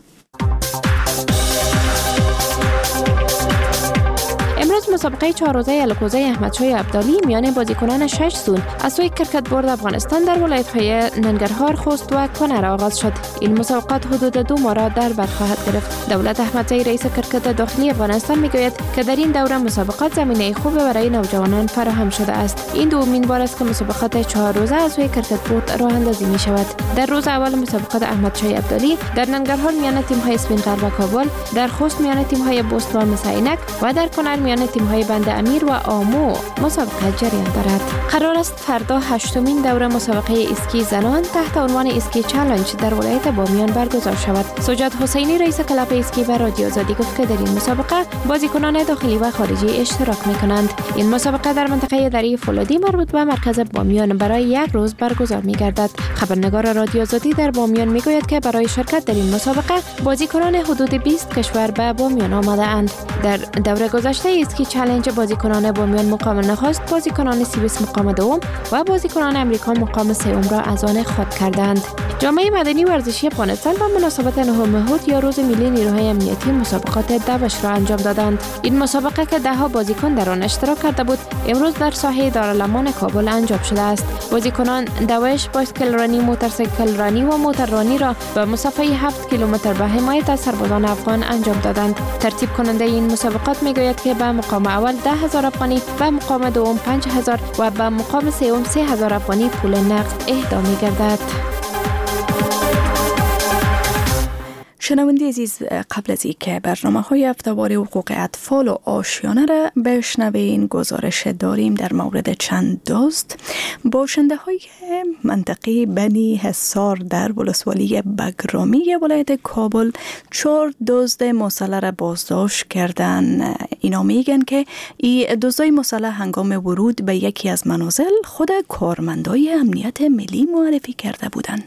امروز مسابقه 4 روزه الکوزه احمدشاه عبدالی میان بازیکنان 6 زون از سوی کرکت بورد افغانستان در ولایت‌های ننگرهار، خوست و کنر آغاز شد. این مسابقات حدود 2 ماه را در بر خواهد گرفت. دولت احمدزی رئیس کرکت داخلی افغانستان میگوید که در این دوره مسابقات زمینه خوب برای نوجوانان فراهم شده است. این دومین بار است که مسابقات 4 روزه از سوی کرکت بورد راه اندازی می شود. در روز اول مسابقات احمدشاه عبدالی در ننگرهار میان تیم‌های اسپین غرب و کابل، در خوست میان تیم‌های بست و مسعینک و در کنر میان تیم‌های بند امیر و آمو مسابقه جریان دارد. قرار است فردا 8مین دوره مسابقه اسکی زنان تحت عنوان اسکی چالنج در ولایت بامیان برگزار شود. سجاد حسینی رئیس کلاب اسکی به رادیو آزادی گفت که در این مسابقه بازیکنان داخلی و خارجی اشتراک می‌کنند. این مسابقه در منطقه دره فولادی مربوط به مرکز بامیان برای 1 روز برگزار می‌گردد. خبرنگار رادیو آزادی در بامیان می‌گوید که برای شرکت در این مسابقه بازیکنان حدود 20 کشور به بامیان آمده‌اند. در دوره گذشته اسکی چالنج بازیکنان بامیان مقام نخست، بازیکنان سیبس مقام دوم و بازیکنان امریکا مقام سوم را از آن خود کردند. جامعه مدنی ورزشی افغانستان به مناسبت 9 مهر یا روز ملی نیروهای امنیتی مسابقات دوش را انجام دادند. این مسابقه که 10 بازیکن در آن اشتراک کرده بود، امروز در ساحه دارالامان کابل انجام شده است. بازیکنان دوش، بایسکل رانی، موتورسیکل رانی و موتور رانی را به مسافت 7 کیلومتر به حمایت از سربازان افغان انجام دادند. ترتیب کننده این مسابقات میگوید که به مقام اول 10,000 افغانی، به مقام دوم 5,000 و به مقام سوم 3,000 افغانی پول نقد اهدا می‌گردد. شنونده عزیز، قبل از اینکه برنامه‌های هفته‌وار حقوق اطفال و آشیانه را بشنوین، گزارش داریم در مورد چند دزد باشنده‌های منطقه بنی حصار در ولسوالی بگرامی ولایت کابل 4 دزد مسلح را بازداشت کردن. اینا میگن که این دزدای مسلح هنگام ورود به یکی از منازل خود کارمندای امنیت ملی معرفی کرده بودند.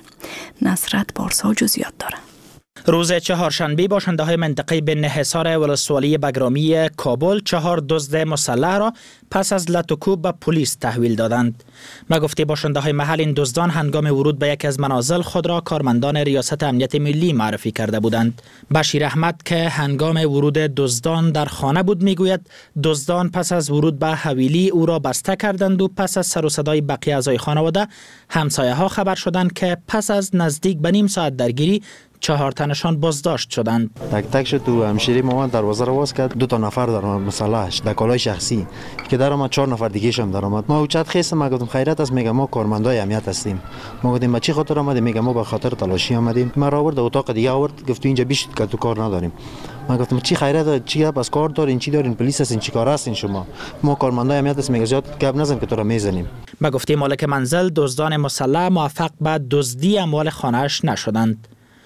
نصرت بارسا جزئیات داره. روز چهارشنبه باشنده‌های منطقه بن حصار ولسوالی بگرامی کابل 4 دزد مسلح را پس از لط و کوب به پلیس تحویل دادند. به گفته باشنده‌های محل، این دزدان هنگام ورود به یکی از منازل خود را کارمندان ریاست امنیت ملی معرفی کرده بودند. بشیر احمد که هنگام ورود دزدان در خانه بود میگوید دزدان پس از ورود به حویلی او را بسته کردند و پس از سر و صدای بقیه اعضای خانواده همسایه‌ها خبر شدند که پس از نزدیک به نیم ساعت درگیری 4 تنشان بازداشت شدند. تک تک شد تو همشیری مامان دروازه رو باز کرد. 2 نفر در مسلحش در کالای شخصی که در اومد 4 نفر دیگه هم در اومد. ما اوچت خیس ما گفتم خیرت است، میگم ما کارمندای امنیت هستیم. ما گفتیم ما چی خاطر اومدیم؟ میگم ما به خاطر تلاشی اومدیم. ما را آورد اتاق دیگه آورد، گفت اینجا بیشت که تو کار نداریم. ما گفتم چی خیرت، چی بس کار دارین، چی دارین، پلیس هستین، چی کار هستین شما؟ ما کارمندای امنیت هستیم. میگه زیاد گپ نزن که تو را میزنیم. به گفته مالک منزل، دزدان مسلح موفق به دزدی اموال خانه‌اش نشدند.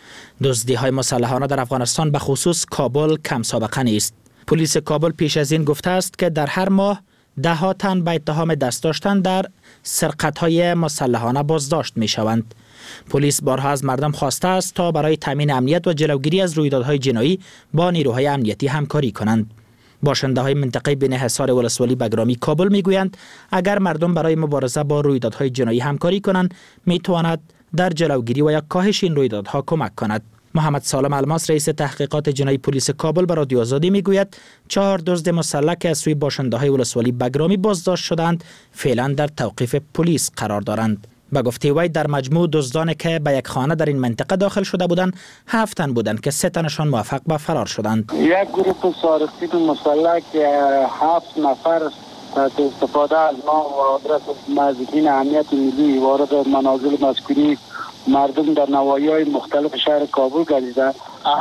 دزدی های مسلحانه در افغانستان به خصوص کابل کم سابقه نیست. پلیس کابل پیش از این گفته است که در هر ماه 10 تن به اتهام دست داشتن در سرقت های مسلحانه بازداشت می شوند. پلیس بارها از مردم خواسته است تا برای تامین امنیت و جلوگیری از رویدادهای جنایی با نیروهای امنیتی همکاری کنند. باشنده های منطقه بن حصار ولسوالی بگرامی کابل می گویند اگر مردم برای مبارزه با رویدادهای جنایی همکاری کنند می تواند در جلوگیری و یا کاهش این رویدادها کمک کند. محمد سالم الماس، رئیس تحقیقات جنایی پلیس کابل، به رادیو آزادی میگوید 4 دزد مسلح که از سوی باشنده‌های ولسوالی بگرامی بازداشت شدند فعلا در توقیف پلیس قرار دارند. به گفته وی در مجموع دزدانی که به یک خانه در این منطقه داخل شده بودند 7 تن بودند که 3 تنشان موفق به فرار شدند. یک گروه سارقین مسلح که 7 نفر تحت استفاده از ما و آدرس نزدیکین امنیت ملی وارد منازل مذکوری مردم در نواحی‌های مختلف شهر کابل گردیدند.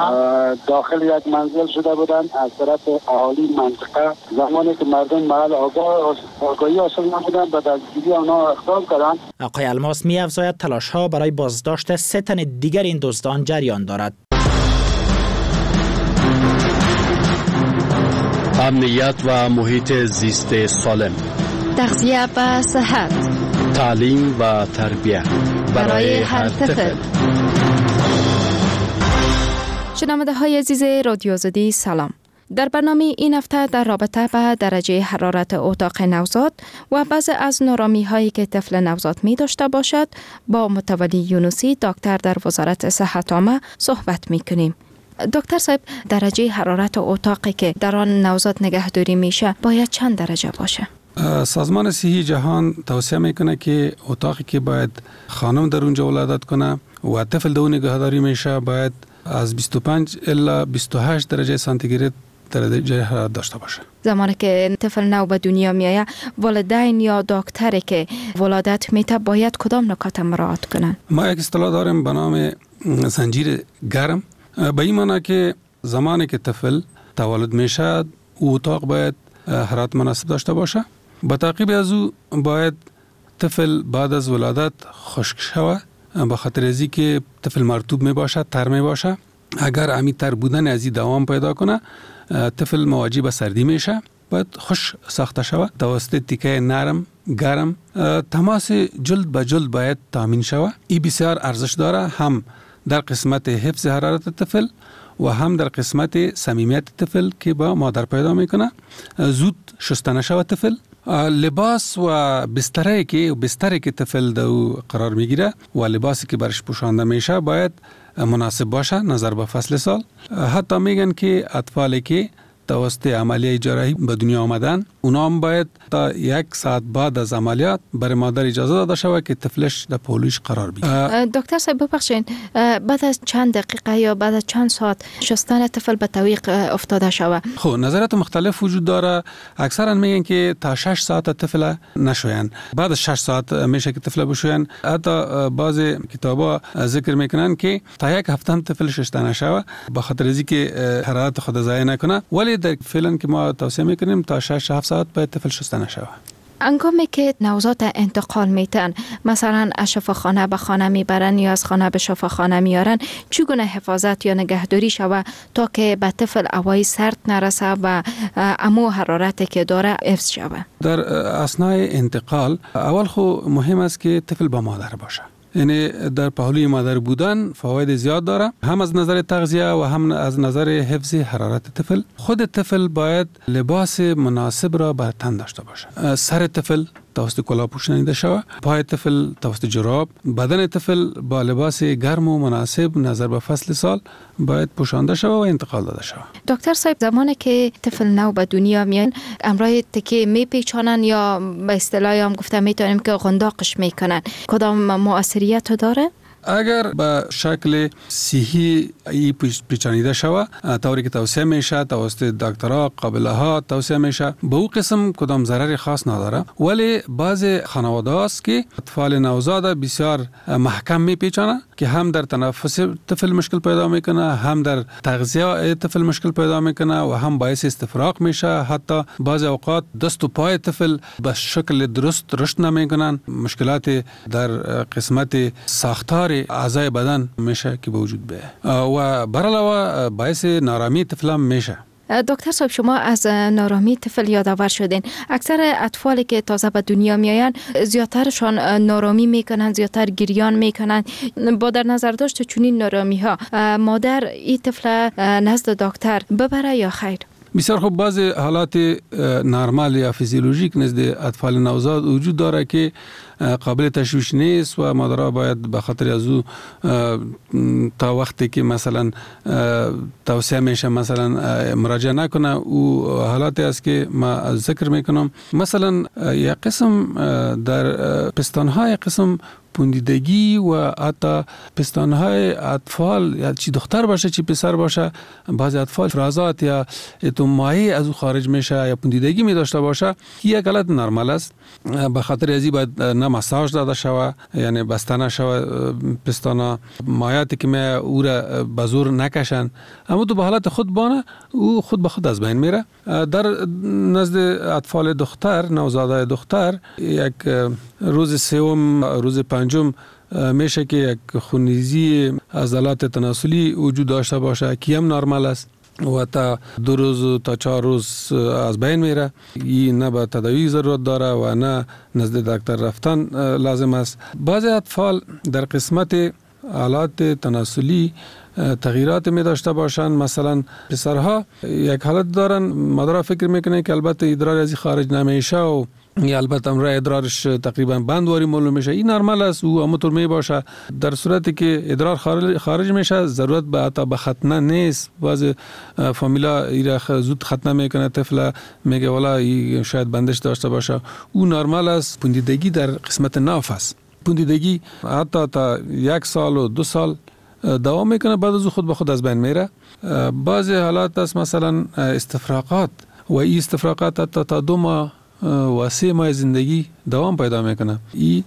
داخل یک منزل شده بودند از طرف اهالی منطقه. زمانی که مردم محل آگاهی حاصل نمودند به دستگیری آنها اقدام کردند. آقای الماس می‌افزاید تلاش‌ها برای بازداشت 3 تن دیگر این دزدان جریان دارد. امنیت و محیط زیست سالم، تغذیه و صحت، تعلیم و تربیت برای هر طفل. شنونده های عزیز رادیو آزادی سلام. در برنامه این هفته در رابطه با درجه حرارت اتاق نوزاد و بعضی از نارامی هایی که طفل نوزاد می داشته باشد با متولی یونوسی، دکتر در وزارت صحت عامه صحبت می کنیم. دکتر صاحب، درجه حرارت اتاقی که در آن نوزاد نگهداری میشه باید چند درجه باشه؟ سازمان صحی جهان توصیه میکنه که اتاقی که باید خانم در اونجا ولادت کنه و طفل در اون نگهداری میشه باید از 25 الی 28 درجه سانتیگراد درجه حرارت داشته باشه. زمانی که طفل نو به دنیا میایه، والدین یا دکتری که ولادت میته باید کدام نکات مراعات کنن؟ ما یک اصطلاح داریم به نام زنجیر گرم. به این معنی که زمانی که طفل تولد میشه اتاق باید حرارت مناسب داشته باشه. با تعقیب از او باید طفل بعد از ولادت خشک شوه، به خاطر ازی که طفل مرطوب می باشه، تر می باشه. اگر امی تر بودن ازی دوام پیدا کنه طفل مواجه به سردی میشه، باید خوش ساخته شوه توسط تیکه نرم گرم. تماس جلد به جلد باید تامین شوه. این بسیار ارزش داره، هم در قسمت حفظ حرارت طفل و هم در قسمت صمیمیت طفل که با مادر پیدا میکنه. زود شسته نشود طفل. لباس و بستری که طفل در قرار میگیره و لباسی که برش پوشانده میشه باید مناسب باشه نظر به فصل سال. حتی میگن که اطفالی که توسط عملیه جراحی به دنیا آمدن، اونا هم باید تا 1 ساعت بعد از عملیات برای مادر اجازه داده شود که طفلش در پهلویش قرار بگیره. دکتر صاحب ببخشید، بعد از چند دقیقه یا بعد از چند ساعت شستن طفل به تعویق افتاده شود؟ خب نظرات مختلف وجود داره. اکثرا میگن که تا 6 ساعت طفل نشوین، بعد از 6 ساعت میشه که طفل بشوین. حتی بعض کتابا ذکر میکنن که تا 1 هفته هم طفل شسته نشوه به خاطر از اینکه حرارت خود ضایع نکنه، ولی در فعلا که ما توصیه میکنیم تا 6-7 ساعت باید طفل شسته نشوه. انگامی که نوزاد انتقال میتن، مثلا از شفاخانه به خانه میبرن یا از خانه به شفاخانه میارن، چگونه حفاظت یا نگهداری شوه تا که به طفل هوای سرد نرسه و امو حرارتی که داره حفظ شوه؟ در اثناء انتقال اول خو مهم است که طفل با مادر باشه. یعنی در پهلوی مادر بودن فواید زیاد داره، هم از نظر تغذیه و هم از نظر حفظ حرارت طفل. خود طفل باید لباس مناسب را بر تن داشته باشه. سر طفل توسط کلاه پوشانیده شود، پای طفل توسط جراب، بدن طفل با لباس گرم و مناسب نظر به فصل سال باید پوشانده شود و انتقال داده شود. دکتر صاحب، زمانی که طفل نو به دنیا میان، امرای تکی میپیچانن یا به اصطلاح هم گفته میتونیم که غنداقش میکنن، کدام مؤثریت داره؟ اگر به شکل صحی ای پیچانیده شود، طوری که توصیه میشه توسط دکترها قابله ها توصیه میشه، به او قسم کدام ضرر خاص نداره. ولی بعض خانواده هاست که اطفال نوزاد بسیار محکم میپیچانه که هم در تنفس طفل مشکل پیدا میکنه، هم در تغذیه طفل مشکل پیدا میکنه و هم باعث استفراغ میشه. حتی بعض اوقات دست و پای طفل به شکل درست رشد نمیکنن، مشکلات در قسمت ساختار اعضای بدن میشه که به وجود بیاید و بر علاوه باعث نارامی طفل هم میشه. دکتر صاحب، شما از نارامی طفل یادآور شدین. اکثر اطفالی که تازه به دنیا میآیند زیادترشان نارامی میکنن، زیادتر گریان میکنن. با در نظر داشت چنین نارامی ها مادر این طفل نزد دکتر ببره یا خیر؟ بسیار خوب. بعض حالات نرمال یا فیزیولوژیک نزد اطفال نوزاد وجود داره که قابل تشویش نیست و مادرها باید به خاطر از او تا وقتی که مثلا توصیه میشه مثلا مراجعه نکنه. او حالاتی است که ما ذکر میکنم. مثلا یک قسم در پستانهای قسم پوندیدگی و حتی پستانهای اطفال، یا چی دختر باشه چی پسر باشه، بعضی اطفال فرازات یا مایع از او خارج میشه یا پوندیدگی می داشته باشه، یک حالت نرمال است. به خاطر ازی باید نه مساج داده شوه، یعنی بسته نشوه پستانا، مایعاتی که می او را به زور نکشن، اما تو به حالت خود بانه او خود به خود از بین میره. در نزد اطفال دختر، نوزادای دختر، یک روز سوم روز پنجم میشه که یک خونریزی عضلات تناسلی وجود داشته باشه که هم نرمال است و تا 2 روز تا 4 روز از بین میره. این نه به تداوی ضرورت داره و نه نزد دکتر رفتن لازم است. بعضی اطفال در قسمت آلات تناسلی تغییرات می داشته باشند. مثلا پسرها یک حالت دارن، مادرها فکر میکنه که البته ادرار ازی خارج نمیشه و یا البته امرای ادرارش تقریبا بندواری معلوم میشه. این نرمال است، او همونطور می باشه. در صورتی که ادرار خارج میشه ضرورت به حتی به ختنه نیست. بعض فامیلا ایرا زود ختنه میکنه، طفل میگه والا این شاید بندش داشته باشه. او نرمال است. پوندیدگی در قسمت ناف است. پوندیدگی حتی تا 1 سال و 2 سال دوام میکنه، بعد از خود به خود از بین میره. بعضی حالات است مثلا استفراغات و این استفراغات حتی تا 2 ماه و 3 ماه زندگی دوام پیدا میکنه. این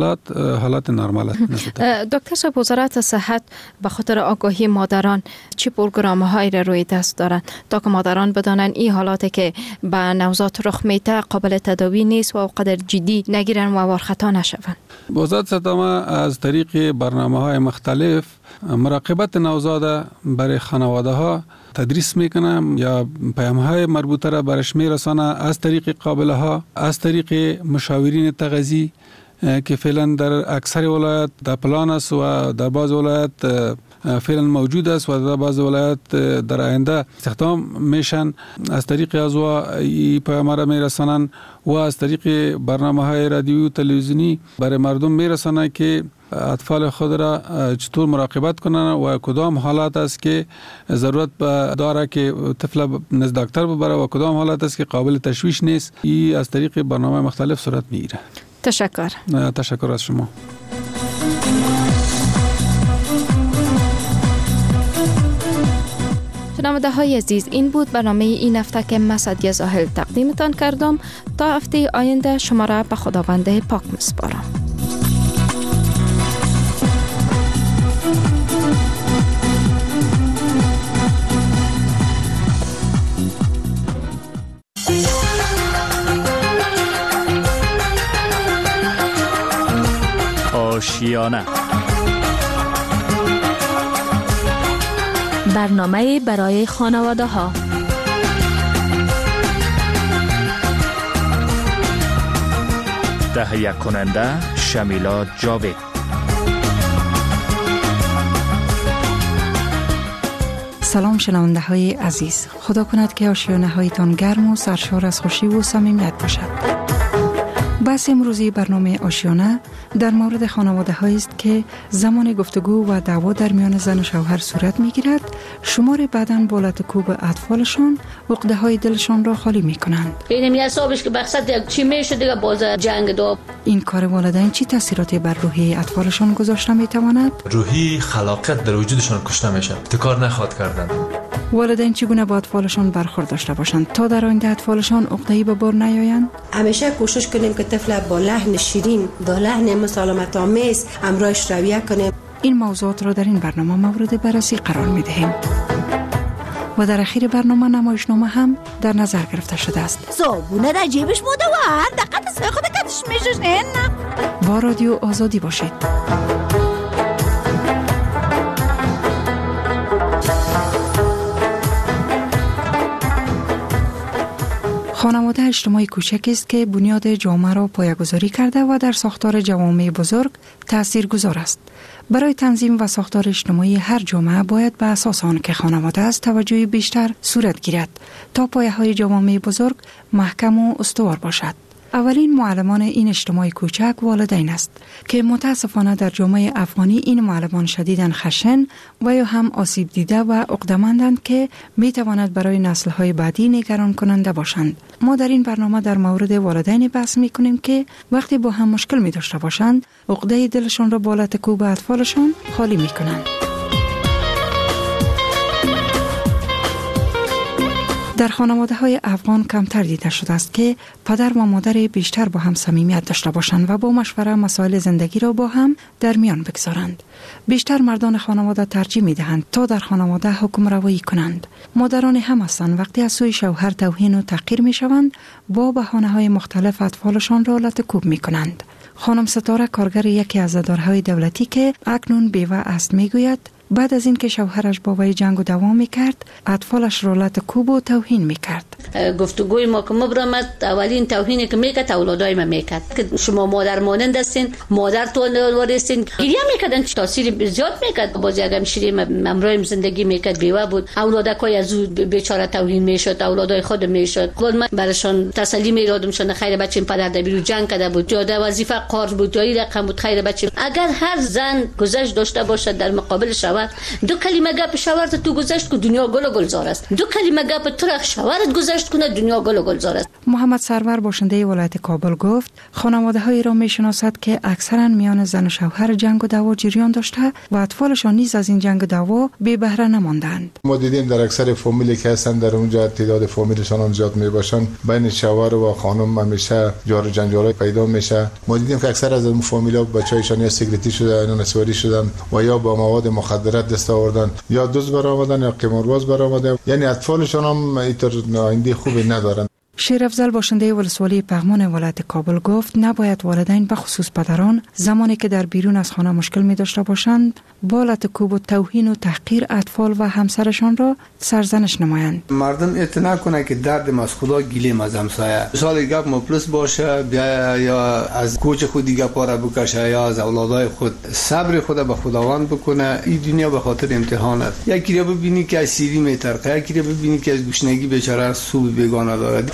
حالات نرمال است. دکتر صاحب، وزارت صحت به خاطر آگاهی مادران چه پروگرام‌هایی را روی دست دارند تا که مادران بدانند این حالاتی که به نوزاد رخ میده قابل تداوی نیست و قدر جدی نگیرن و وارخطا نشوند؟ وزارت صحت از طریق برنامه‌های مختلف مراقبت نوزاد برای خانواده ها تدریس میکنم یا پیام‌های مربوطه را برش میرسانه از طریق قابله ها، از طریق مشاورین تغذیه که فعلا در اکثر ولایت در پلان است و در بعض ولایت فعلا موجود است و در بعض ولایت در آینده استخدام میشن. از طریق ازوا این پیام را میرسانن و از طریق برنامه‌های رادیویی و تلویزیونی برای مردم میرسانه که اطفال خود را چطور مراقبت کنند و کدام حالات است که ضرورت داره که طفل نزد دکتر ببره و کدام حالات است که قابل تشویش نیست. این از طریق برنامه مختلف صورت میگیره. تشکر از شما. شنونده های عزیز، این بود برنامه این هفته که من سعدیه زاهل تقدیمتان کردم. تا هفته آینده شما را به خداوند پاک میسپارم. آشیانه، برنامه برای خانواده ها. تهیه کننده شمیلا جاوید. سلام شنونده های عزیز، خدا کند که آشیانه هایتان گرم و سرشار از خوشی و صمیمیت باشد. بحث امروزی برنامه آشیانه در مورد خانواده هایی است که زمان گفتگو و دعوا در میان زن و شوهر صورت می گیرد، شمار بعداً با لطکوب اطفالشان عقده های دلشان را خالی می کنند. این حسابش که مقصد چی میشه دیگه باز جنگ دو. این کار والدین چی تاثیراتی بر روحیه اطفالشان گذاشته می تواند؟ روحی خلاقیت در وجودشان کشته میشه. تکار نخواد کردن. والدین چگونه با اطفالشان برخورد داشته باشند تا در آینده اطفالشان عقده‌ای به بار نیایند؟ همیشه کوشش کنیم که طفل با لحن شیرین، با لحن مسالمت آمیز همراهش رویه کنیم. این موضوعات را در این برنامه مورد بررسی قرار می دهیم. و در اخیر برنامه نمایشنامه هم در نظر گرفته شده است. صابونه در جیبش بوده و هر دقیقه سوی خود کتش میشه. با رادیو آزادی باشید. خانواده اجتماعی کوچک است که بنیاد جامعه را پایه‌گذاری کرده و در ساختار جوامع بزرگ تاثیرگذار است. برای تنظیم و ساختار اجتماعی هر جامعه باید به اساس آن که خانواده است توجه بیشتر صورت گیرد تا پایه‌های جوامع بزرگ محکم و استوار باشد. اولین معلمان این اجتماع کوچک والدین است که متاسفانه در جامعه افغانی این معلمان شدیداً خشن و یا هم آسیب دیده و عقده‌مندند که می تواند برای نسل‌های بعدی نگران کننده باشند. ما در این برنامه در مورد والدین بحث می کنیم که وقتی با هم مشکل می داشته باشند عقده دلشان را با لطکوب اطفالشان خالی می کنند. در خانواده های افغان کمتر دیده شده است که پدر و مادر بیشتر با هم صمیمیت داشته باشند و با مشوره مسائل زندگی را با هم در میان بگذارند. بیشتر مردان خانواده ترجیح می دهند تا در خانواده حکم روایی کنند. مادران هم هستند وقتی از سوی شوهر توهین و تحقیر می شوند با بهانه های مختلف اطفالشان را لطکوب می کنند. خانم ستاره کارگر یکی از اداره‌های دولتی که اکنون بیوه است می گوید بعد از اینکه شوهرش با وی جنگ و دعوا میکرد اطفالش را لطکوب و توهین میکرد. گفتگوی ما که مبرمت اولین توهینی که میکرد اولادای ما میکرد که شما مادر مانند هستین، مادر تو وارستین، گریه میکردن، تاثیر زیاد میکرد. باز یک همشیری امرویم زندگی میکرد، بیوه بود، اولادکای از او بیچاره توهین میشد، اولادای خود میشد. خود من براشون تسلی میدادم شون خیر بچه پدر در بیرو جنگ کرده بود، جاده وظیفه قارض بود، جایی رقم بود، خیر بچه اگر هر زن گذشت داشته باشد در مقابل شوهر، دو کلمه گپ شوهرت تو گذشت که دنیا گل و گلزار است، دو کلمه گپ تو شوهرت گذشت کنه دنیا گل و گلزار است. محمد سرور باشنده ولایت کابل گفت خانواده‌هایی را میشناسد که اکثرا میان زن و شوهر جنگ و دعوا جریان داشته و اطفالشان نیز از این جنگ و دعوا بی بهره نماندند. ما دیدیم در اکثر فامیلی که هستند در اونجا تعداد فامیلشان زیاد میباشند، بین شوهر و خانم همیشه جار و جنجال پیدا میشه. ما دیدیم که اکثر از اون فامیلا بچه‌هایشان یا سیگریتی شده یا نسواری شدن و یا با مواد مخدرات دست آوردن یا دزد برآمدن یا قمارباز برآمدن، یعنی اطفالشان هم اینطور آینده خوبی ندارن. شیرافضل باشنده ولسوالی پغمان ولایت کابل گفت نباید والدین به خصوص پدران زمانی که در بیرون از خانه مشکل می داشته باشند با لطکوب و توهین و تحقیر اطفال و همسرشان را سرزنش نمایند. مردم اعتنا کنه که درد از خدا گیلیم از همسایه، مثال گپ مفلس باشه بیا یا از کوچ خود دیگه پاره بکشه یا از اولادای خود، صبر خود به خداوند بکنه. این دنیا به خاطر امتحان است. یکی را ببینی که از سیری میترقه، یکی را ببینی که از گشنگی بیچاره سوی بیگانه داره.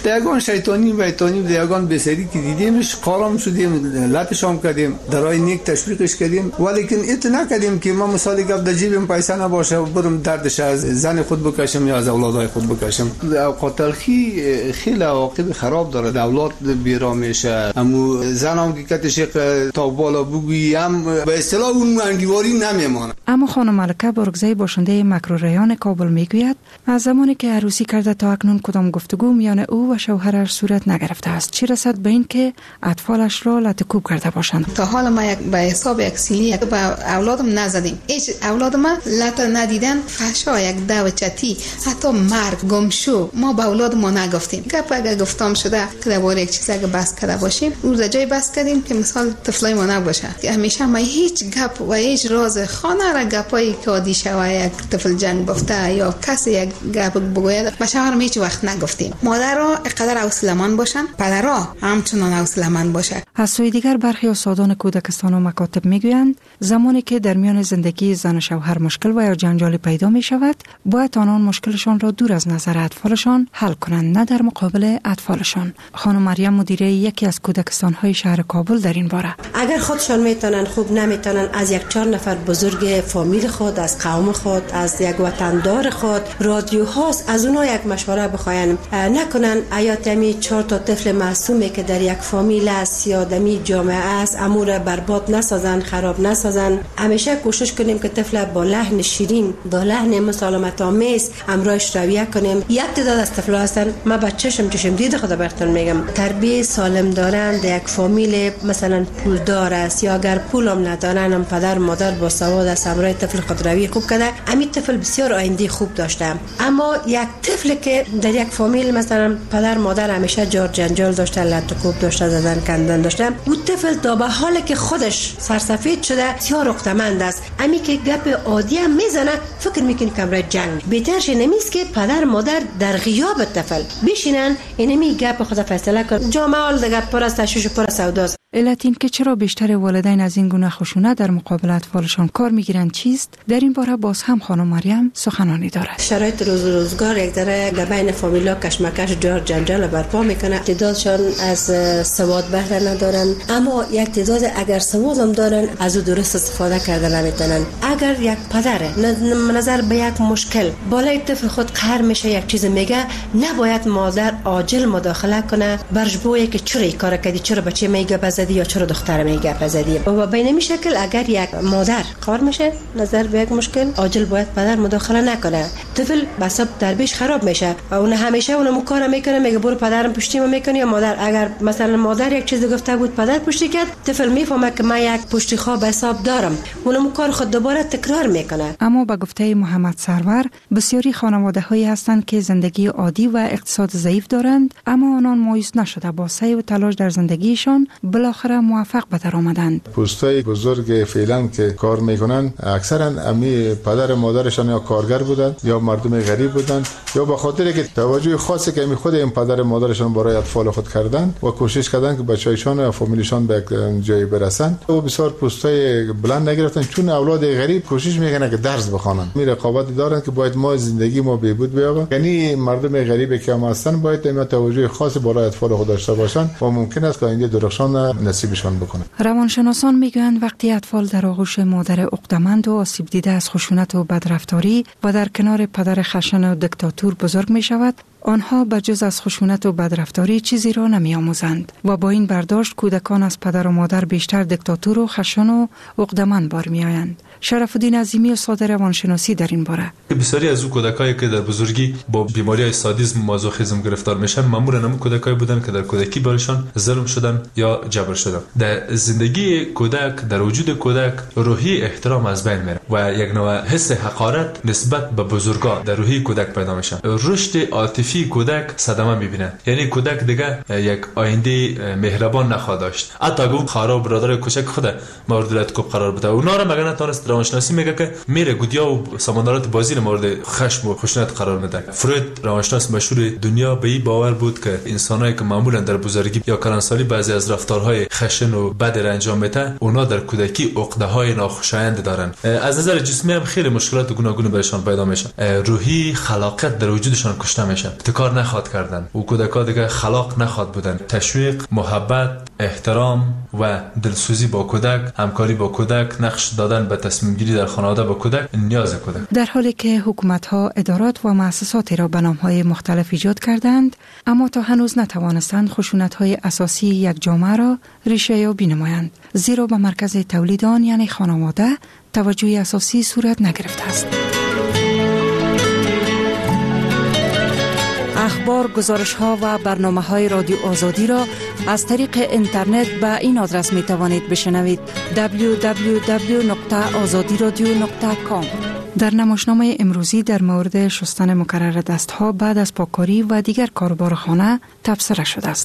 یگان شیطانی و یگان بسری که دیدیمش قارم شدیم، لطش هم کردیم، درای نیک تشویقش کردیم، ولیکن ایت نکردیم که ما مثالی گفت در جیبم پیسه نباشه و برم دردش از زن خود بکشم یا از اولادای خود بکشم. اوقات تلخی خیلی عواقب خراب داره، اولاد بیرا میشه، امو زن هم که کتش تا بالا بگویم به اصطلاح اون انگیواری نمیمانه. اما خانم ملکه برگزی باشنده مکروریان کابل میگوید از زمانی که عروسی کرده تا اکنون کدام گفتگو میان او و شوهرش صورت نگرفته است، چی رسد به این که اطفالش را لطکوب کرده باشند. تا حالا ما به حساب یک سیلی به اولادم نزدیم، هیچ اولادم لطا ندیدن، فحشا یک دوچتی حتی مرگ گمشو ما به اولاد ما نگفتیم. گپ اگه گفتم شده که درباره یک چیز اگه بس کرده باشیم اون جای بس کردیم که مثال طفلای ما نباشه. همیشه ما هیچ گپ و هیچ راز خانه را گپایی که عادی شوه یک طفل جنگ گفته یا کسی یک گپ بگوید به شوهرم هیچ وقت نگفتیم. مادرها اینقدر حوصله‌مند باشن، پدرها همچنان حوصله‌مند باشه. از سوی دیگر برخی استادان کودکستان و مکاتب میگویند زمانی که در میان زندگی زن و شوهر مشکل و یا جنجال پیدا می شود باید آنان مشکلشان را دور از نظر اطفالشان حل کنند، نه در مقابل اطفالشان. خانم مریم مدیره یکی از کودکستان‌های شهر کابل در این باره: اگر خودشان میتونن خوب نمیتونن از یک 4 نفر بزرگ فامیل خود، از قوم خود، از یک وطندار خود، رادیو هاست، از اونها یک مشوره بخواین، نکنن ایاتمی 4 تا طفل معصومی که در یک فامیل است یا دمی جامعه است امور برباد نسازن، خراب نسازن. همیشه کوشش کنیم که طفل با لحن شیرین، با لحن مسالمت آمیز امرایش رویه کنیم. یک تعداد از طفلا هستن ما بچه‌شم دید خدا بختون میگم تربیت سالم دارن در یک فامیل مثلا پولدار است یا اگر پولم ندارن هم پدر مادر با سواد است امرای طفل خود روی خوب کرده، همین طفل بسیار آینده خوب داشته. اما یک طفل که در یک فامیل مثلا پدر مادر همیشه جار جنجال داشته، لط و کوب داشته، زدن کندن داشته، اون طفل تا به حالی که خودش سرسفید شده بسیار عقده‌مند است. امی که گپ عادی هم میزنه فکر میکنه که امرای جنگ. بهترش نمیست که پدر مادر در غیاب طفل بشینن اینمی گپ خود فیصله کن. جامعه حال دیگه پر از تشویش و پر از سوداست. علت این که چرا بیشتر والدین از این گونه خشونت در مقابل اطفالشان کار میگیرند چیست؟ در این باره باز هم خانم مریم سخنانی دارد. شرایط روزگار یک ذره در بین فامیلا کشمکش جار جنجال برپا میکنه. تعدادشان از سواد بهره ندارن، اما یک تعداد اگر سواد هم دارن از او درست استفاده کردن نمیتونن. اگر یک پدر نظر به یک مشکل بالای طفل خود قهر میشه یک چیز میگه، نباید مادر عاجل مداخله کنه برجبوی که چرا این کار کردی، چرا بچه میگه یا چرا دختر میگه زدی. و به این شکل اگر یک مادر قهر میشه نظر به یک مشکل عاجل باید پدر مداخله نکنه. طفل بساب تربیش خراب میشه و اون همیشه اونم کار میکنه، میگه برو پدرم پشتی ما میکنه. یا مادر اگر مثلا مادر یک چیز گفته بود پدر پشتی کرد، طفل میفهمه که من یک پشتی خواب حساب دارم، اونم کار خود دوباره تکرار میکنه. اما به گفته محمد سرور بسیاری خانواده هایی هستند که زندگی عادی و اقتصاد ضعیف دارند، اما آنان مایوس نشده با سعی و تلاش در زندگیشان بالاخره موفق به در آمدند. پستای بزرگ فعلا که کار میکنن اکثرا امی پدر مادرشان یا کارگر بودن یا مردم غریب بودن یا به خاطر که توجه خاصی که خود این پدر مادرشان برای اطفال خود کردن و کوشش کردن که بچه‌هایشان و فامیلشان به جایی برسن و بسیار پستای بلند نگرفتن، چون اولاد غریب کوشش میکنن که درس بخوانن. می رقابت دارن که باید ما زندگی ما بهبود بیایم، یعنی مردم غریبی که هم هستن باید اینا توجه خاصی برای اطفال خود داشته باشن و ممکن است که آینده درخشان نصیبشان بکنه. روانشناسان میگویند وقتی اطفال در آغوش مادر عقده‌مند و آسیب دیده از خشونت و بدرفتاری و در کنار پدر خشن و دیکتاتور بزرگ می شود، آنها بجز از خشونت و بدرفتاری چیزی را نمی آموزند و با این برداشت کودکان از پدر و مادر بیشتر دیکتاتور و خشن و عقده‌مند بار می آیند. شرف الدین عظیمی استاد روانشناسی در این باره: بسیاری از او کودکایی که در بزرگی با بیماری‌های سادیسم و مازوخیسم گرفتار میشن معمولاً هم کودکایی بودن که در کودکی برایشان ظلم شدن یا جبر شدن. در زندگی کودک، در وجود کودک روحی احترام از بین میره و یک نوع حس حقارت نسبت به بزرگان در روحی کودک پیدا میشه. رشد عاطفی کودک صدمه میبینه، یعنی کودک دیگه یک آینده مهربان نخواهد داشت. حتی اگه خراب برادر کوچک خود مورد لطکوب قرار بده، اونا رو مگه نتونست روانشناسی میگه که میره گودیا و سمندرات بازی مورد خشم و خشونت قرار میده. فروید روانشناس مشهور دنیا به این باور بود که انسانایی که معمولا در بزرگی یا کلانسالی بعضی از رفتارهای خشن و بد را انجام میدن، اونا در کودکی عقده‌های ناخوشایند دارن. از نظر جسمی هم خیلی مشکلات گوناگون برشان پیدا میشه. روحی خلاقیت در وجودشان کشته میشه. ابتکار نخواد کردن و کودکا دیگه خلاق نخواد بودن. تشویق، محبت، احترام و دلسوزی با کودک، همکاری با کودک، نقش دادن به تصمیم گیری در خانواده با کودک نیاز کودک. در حالی که حکومت‌ها ادارات و مؤسساتی را به نام‌های مختلف ایجاد کردند، اما تا هنوز نتوانستند خشونت‌های اساسی یک جامعه را ریشه یابی نمایند، زیرا به مرکز تولید آن یعنی خانواده توجه اساسی صورت نگرفته است. اخبار، گزارش‌ها و برنامه‌های رادیو آزادی را از طریق اینترنت به این آدرس می‌توانید بشنوید: www.azadiradio.com. در نمایشنامه امروزی در مورد شستن مکرر دست‌ها بعد از پاککاری و دیگر کاربار خانه تبصره شده است.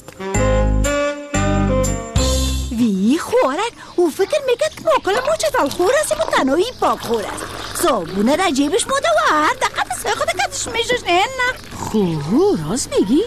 وی خوارک او فکر میکرد که ماکل ما چطال خور است و تنهایی پاک خور است. صابونه در جیبش ماده و هر دقیقه سای خود کتش میشش نه. خوب راست میگی؟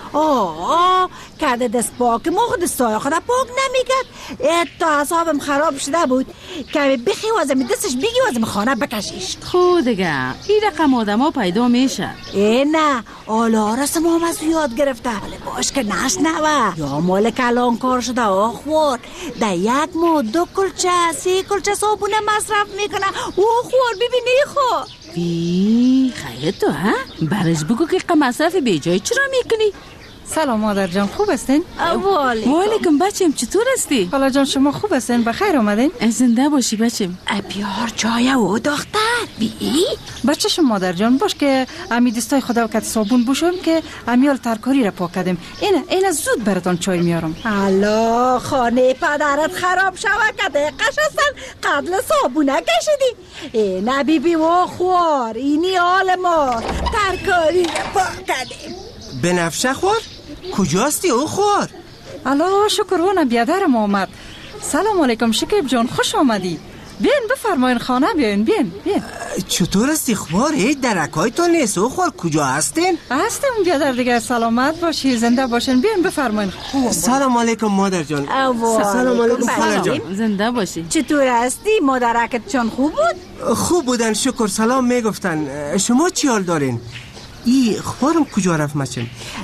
کرده دست پاک ما خود سای خود پاک نمیکرد. تا حسابم خراب شده بود که بخی وزم دستش بگی وزم خانه بکشیش. خود دیگه این رقم آدم ها پیدا میشه. نه آلا رسم هم از یاد گرفته باش که نشنوه یا مال کلان کار شده خوار در یک ماه 2 کلچه 3 کلچه صابونه مصرف میکنه. خوار ببینی خو بی خیلی تو ها برش بگو که مصرف بی جای چرا میکنی؟ سلام مادر جان، خوب هستین؟ والیکم بچم، چطور هستی؟ خاله جان شما خوب هستین؟ بخیر آمدین؟ زنده باشی بچم. بیار چای و دختر بی بچه شما مادر جان باش که امی دستای خدا و کت صابون بوشم که امیال ترکاری را پاک کردیم. این زود براتون چای میارم. الله خانه پدرت خراب شوه که دقیقش هستن قبل صابونه کشیدی. نه بی بی و خوار اینی حال ما ترکاری را پاک کردیم. بنفشه خوار؟ کجاستی او خوار؟ الله شکرونه بیادرم آمد. سلام علیکم شکیب جان، خوش آمدی. بیاین بفرمایین خانه بیاین. چطور هستی خوار؟ درکای تو نیست او خوار، کجا هستین؟ هستم بیادر دیگه، سلامت باشی، زنده باشین. بیاین بفرمایین. سلام علیکم مادر جان. سلام علیکم خاله جان. زنده باشی. چطور هستی؟ مادرکت چون خوب بود؟ خوب بودن شکر، سلام میگفتن. شما چی حال دارین؟ خوارم کجا رفت مچم؟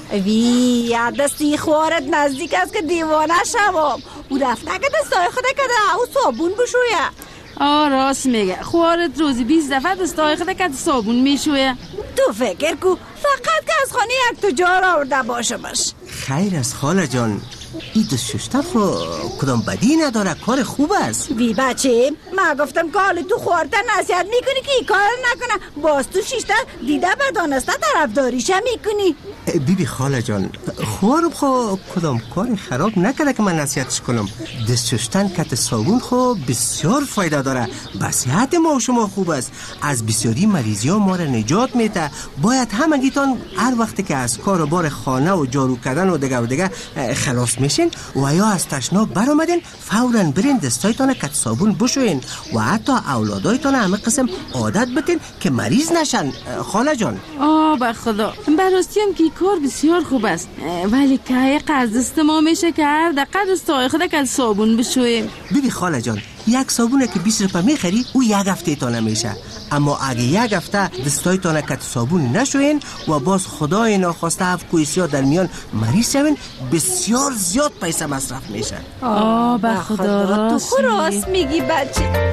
دستی خوارت نزدیک است که دیوانه شوام. او رفته که دستای خود کده او صابون بشویه. راست میگه، خوارت روزی 20 دفعه دستای خود کده صابون میشویه. تو فکر کو فقط که از خانه یک تجار آورده باشه باش. خیر است خاله جان، این دست شستن خو کدام بدی نداره، کار خوب است. بچه من گفتم که حالا تو خوارتن نصیحت میکنی که این کار نکنه، باز تو شیشته دیده بدانسته طرفداریشه میکنی. بی خاله جان، خوارم خو کدام کار خراب نکرده که من نصیحتش کنم. دست شستن کت صابون خو بسیار فایده داره، به صحت ما و شما خوب است، از بسیاری مریضی ها ما را نجات میده. باید همگیتان هر وقتی که از کار و بار خانه و جارو کردن و دیگه خلاص میشین و یا از تشناب برآمدین فوراً برین دستایتان کت صابون بشوین و حتی اولادایتان همه قسم عادت بتین که مریض نشن. خاله جان به خدا براستی هم که کار بسیار خوب است، ولی که قرض است ما میشه که هر دقیقه دستای خود کت صابون بشویم. ببین خاله جان، یک صابونه که 20 روپیه میخری او یک هفته تا نمیشه، اما اگه یک هفته دستایتان کت صابون نشوین و باز خدای ناخواسته هفت در میان مریض شوین، بسیار زیاد پیسه مصرف میشه. به خدا تو راست میگی بچه.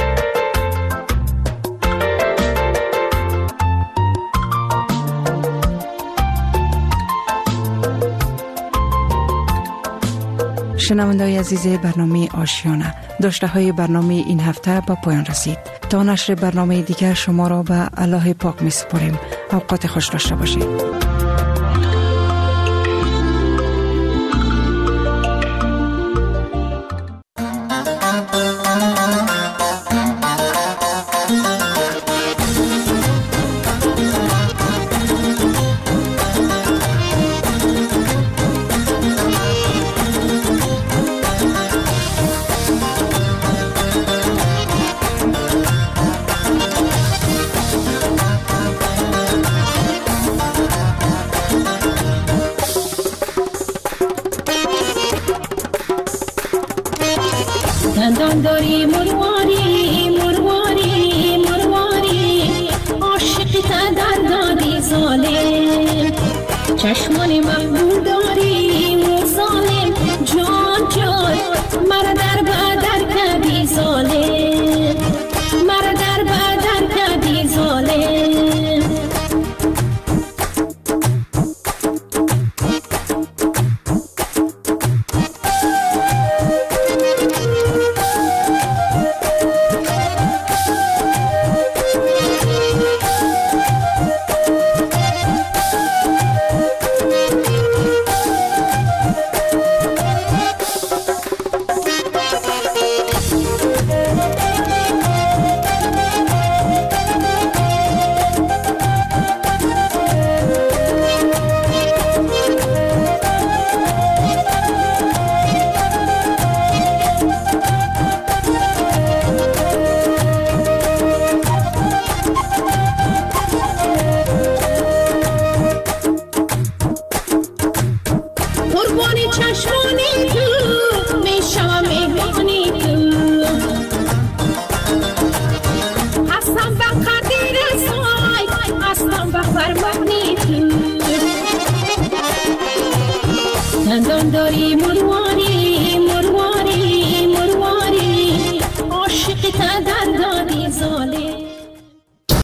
شنونده‌های عزیز برنامه آشیانه، داشته های برنامه این هفته به پایان رسید. تا نشر برنامه دیگر شما را به الله پاک می سپاریم. اوقات خوش داشته باشید. چشمان محبوب